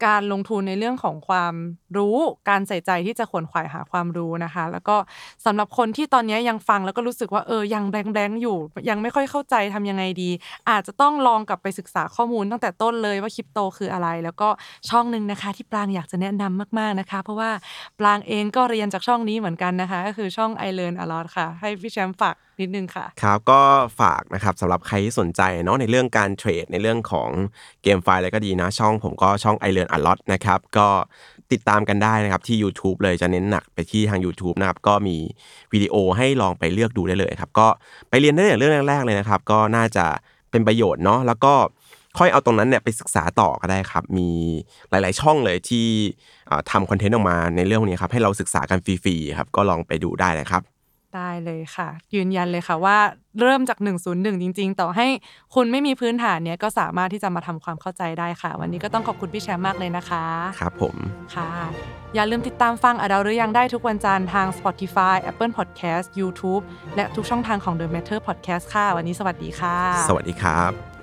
การลงทุนในเรื่องของความรู้การใส่ใจที่จะขวนขวายหาความรู้นะคะแล้วก็สำหรับคนที่ตอนนี้ยังฟังแล้วก็รู้สึกว่าเออยังแบงค์ๆอยู่ยังไม่ค่อยเข้าใจทำยังไงดีอาจจะต้องลองกลับไปศึกษาข้อมูลตั้งแต่ต้นเลยว่าคริปโตคืออะไรแล้วก็ช่องนึงนะคะที่ปรางอยากจะแนะนำมากๆนะคะเพราะว่าปรางเองก็เรียนจากช่องนี้เหมือนกันนะคะก็คือช่อง I Learn a Lot ค่ะให้พี่แชมป์ฝากนิดนึงค่ะครับก็ฝากนะครับสำหรับใครที่สนใจเนาะในเรื่องการเทรดในเรื่องของเกมไฟล์อะไรก็ดีนะช่องผมก็ช่อง I Learn a Lot นะครับก็ติดตามกันได้นะครับที่ YouTube เลยจะเน้นหนักไปที่ทาง YouTube นะครับก็มีวิดีโอให้ลองไปเลือกดูได้เลยครับก็ไปเรียนได้อย่างเรื่องแรกๆเลยนะครับก็น่าจะเป็นประโยชน์เนาะแล้วก็ค่อยเอาตรงนั้นเนี่ยไปศึกษาต่อก็ได้ครับมีหลายๆช่องเลยที่ทำคอนเทนต์ออกมาในเรื่องนี้ครับให้เราศึกษากันฟรีๆครับก็ลองไปดูได้นะครับได้เลยค่ะยืนยันเลยค่ะว่าเริ่มจากหนึ่งศูนย์หนึ่งจริงๆต่อให้คุณไม่มีพื้นฐานเนี้ยก็สามารถที่จะมาทำความเข้าใจได้ค่ะวันนี้ก็ต้องขอบคุณพี่แชมป์มากเลยนะคะครับผมค่ะอย่าลืมติดตามฟังอะดาลหรือยังได้ทุกวันจันทร์ทาง Spotify Apple Podcast YouTube และทุกช่องทางของ The Matter Podcast ค่ะวันนี้สวัสดีค่ะสวัสดีครับ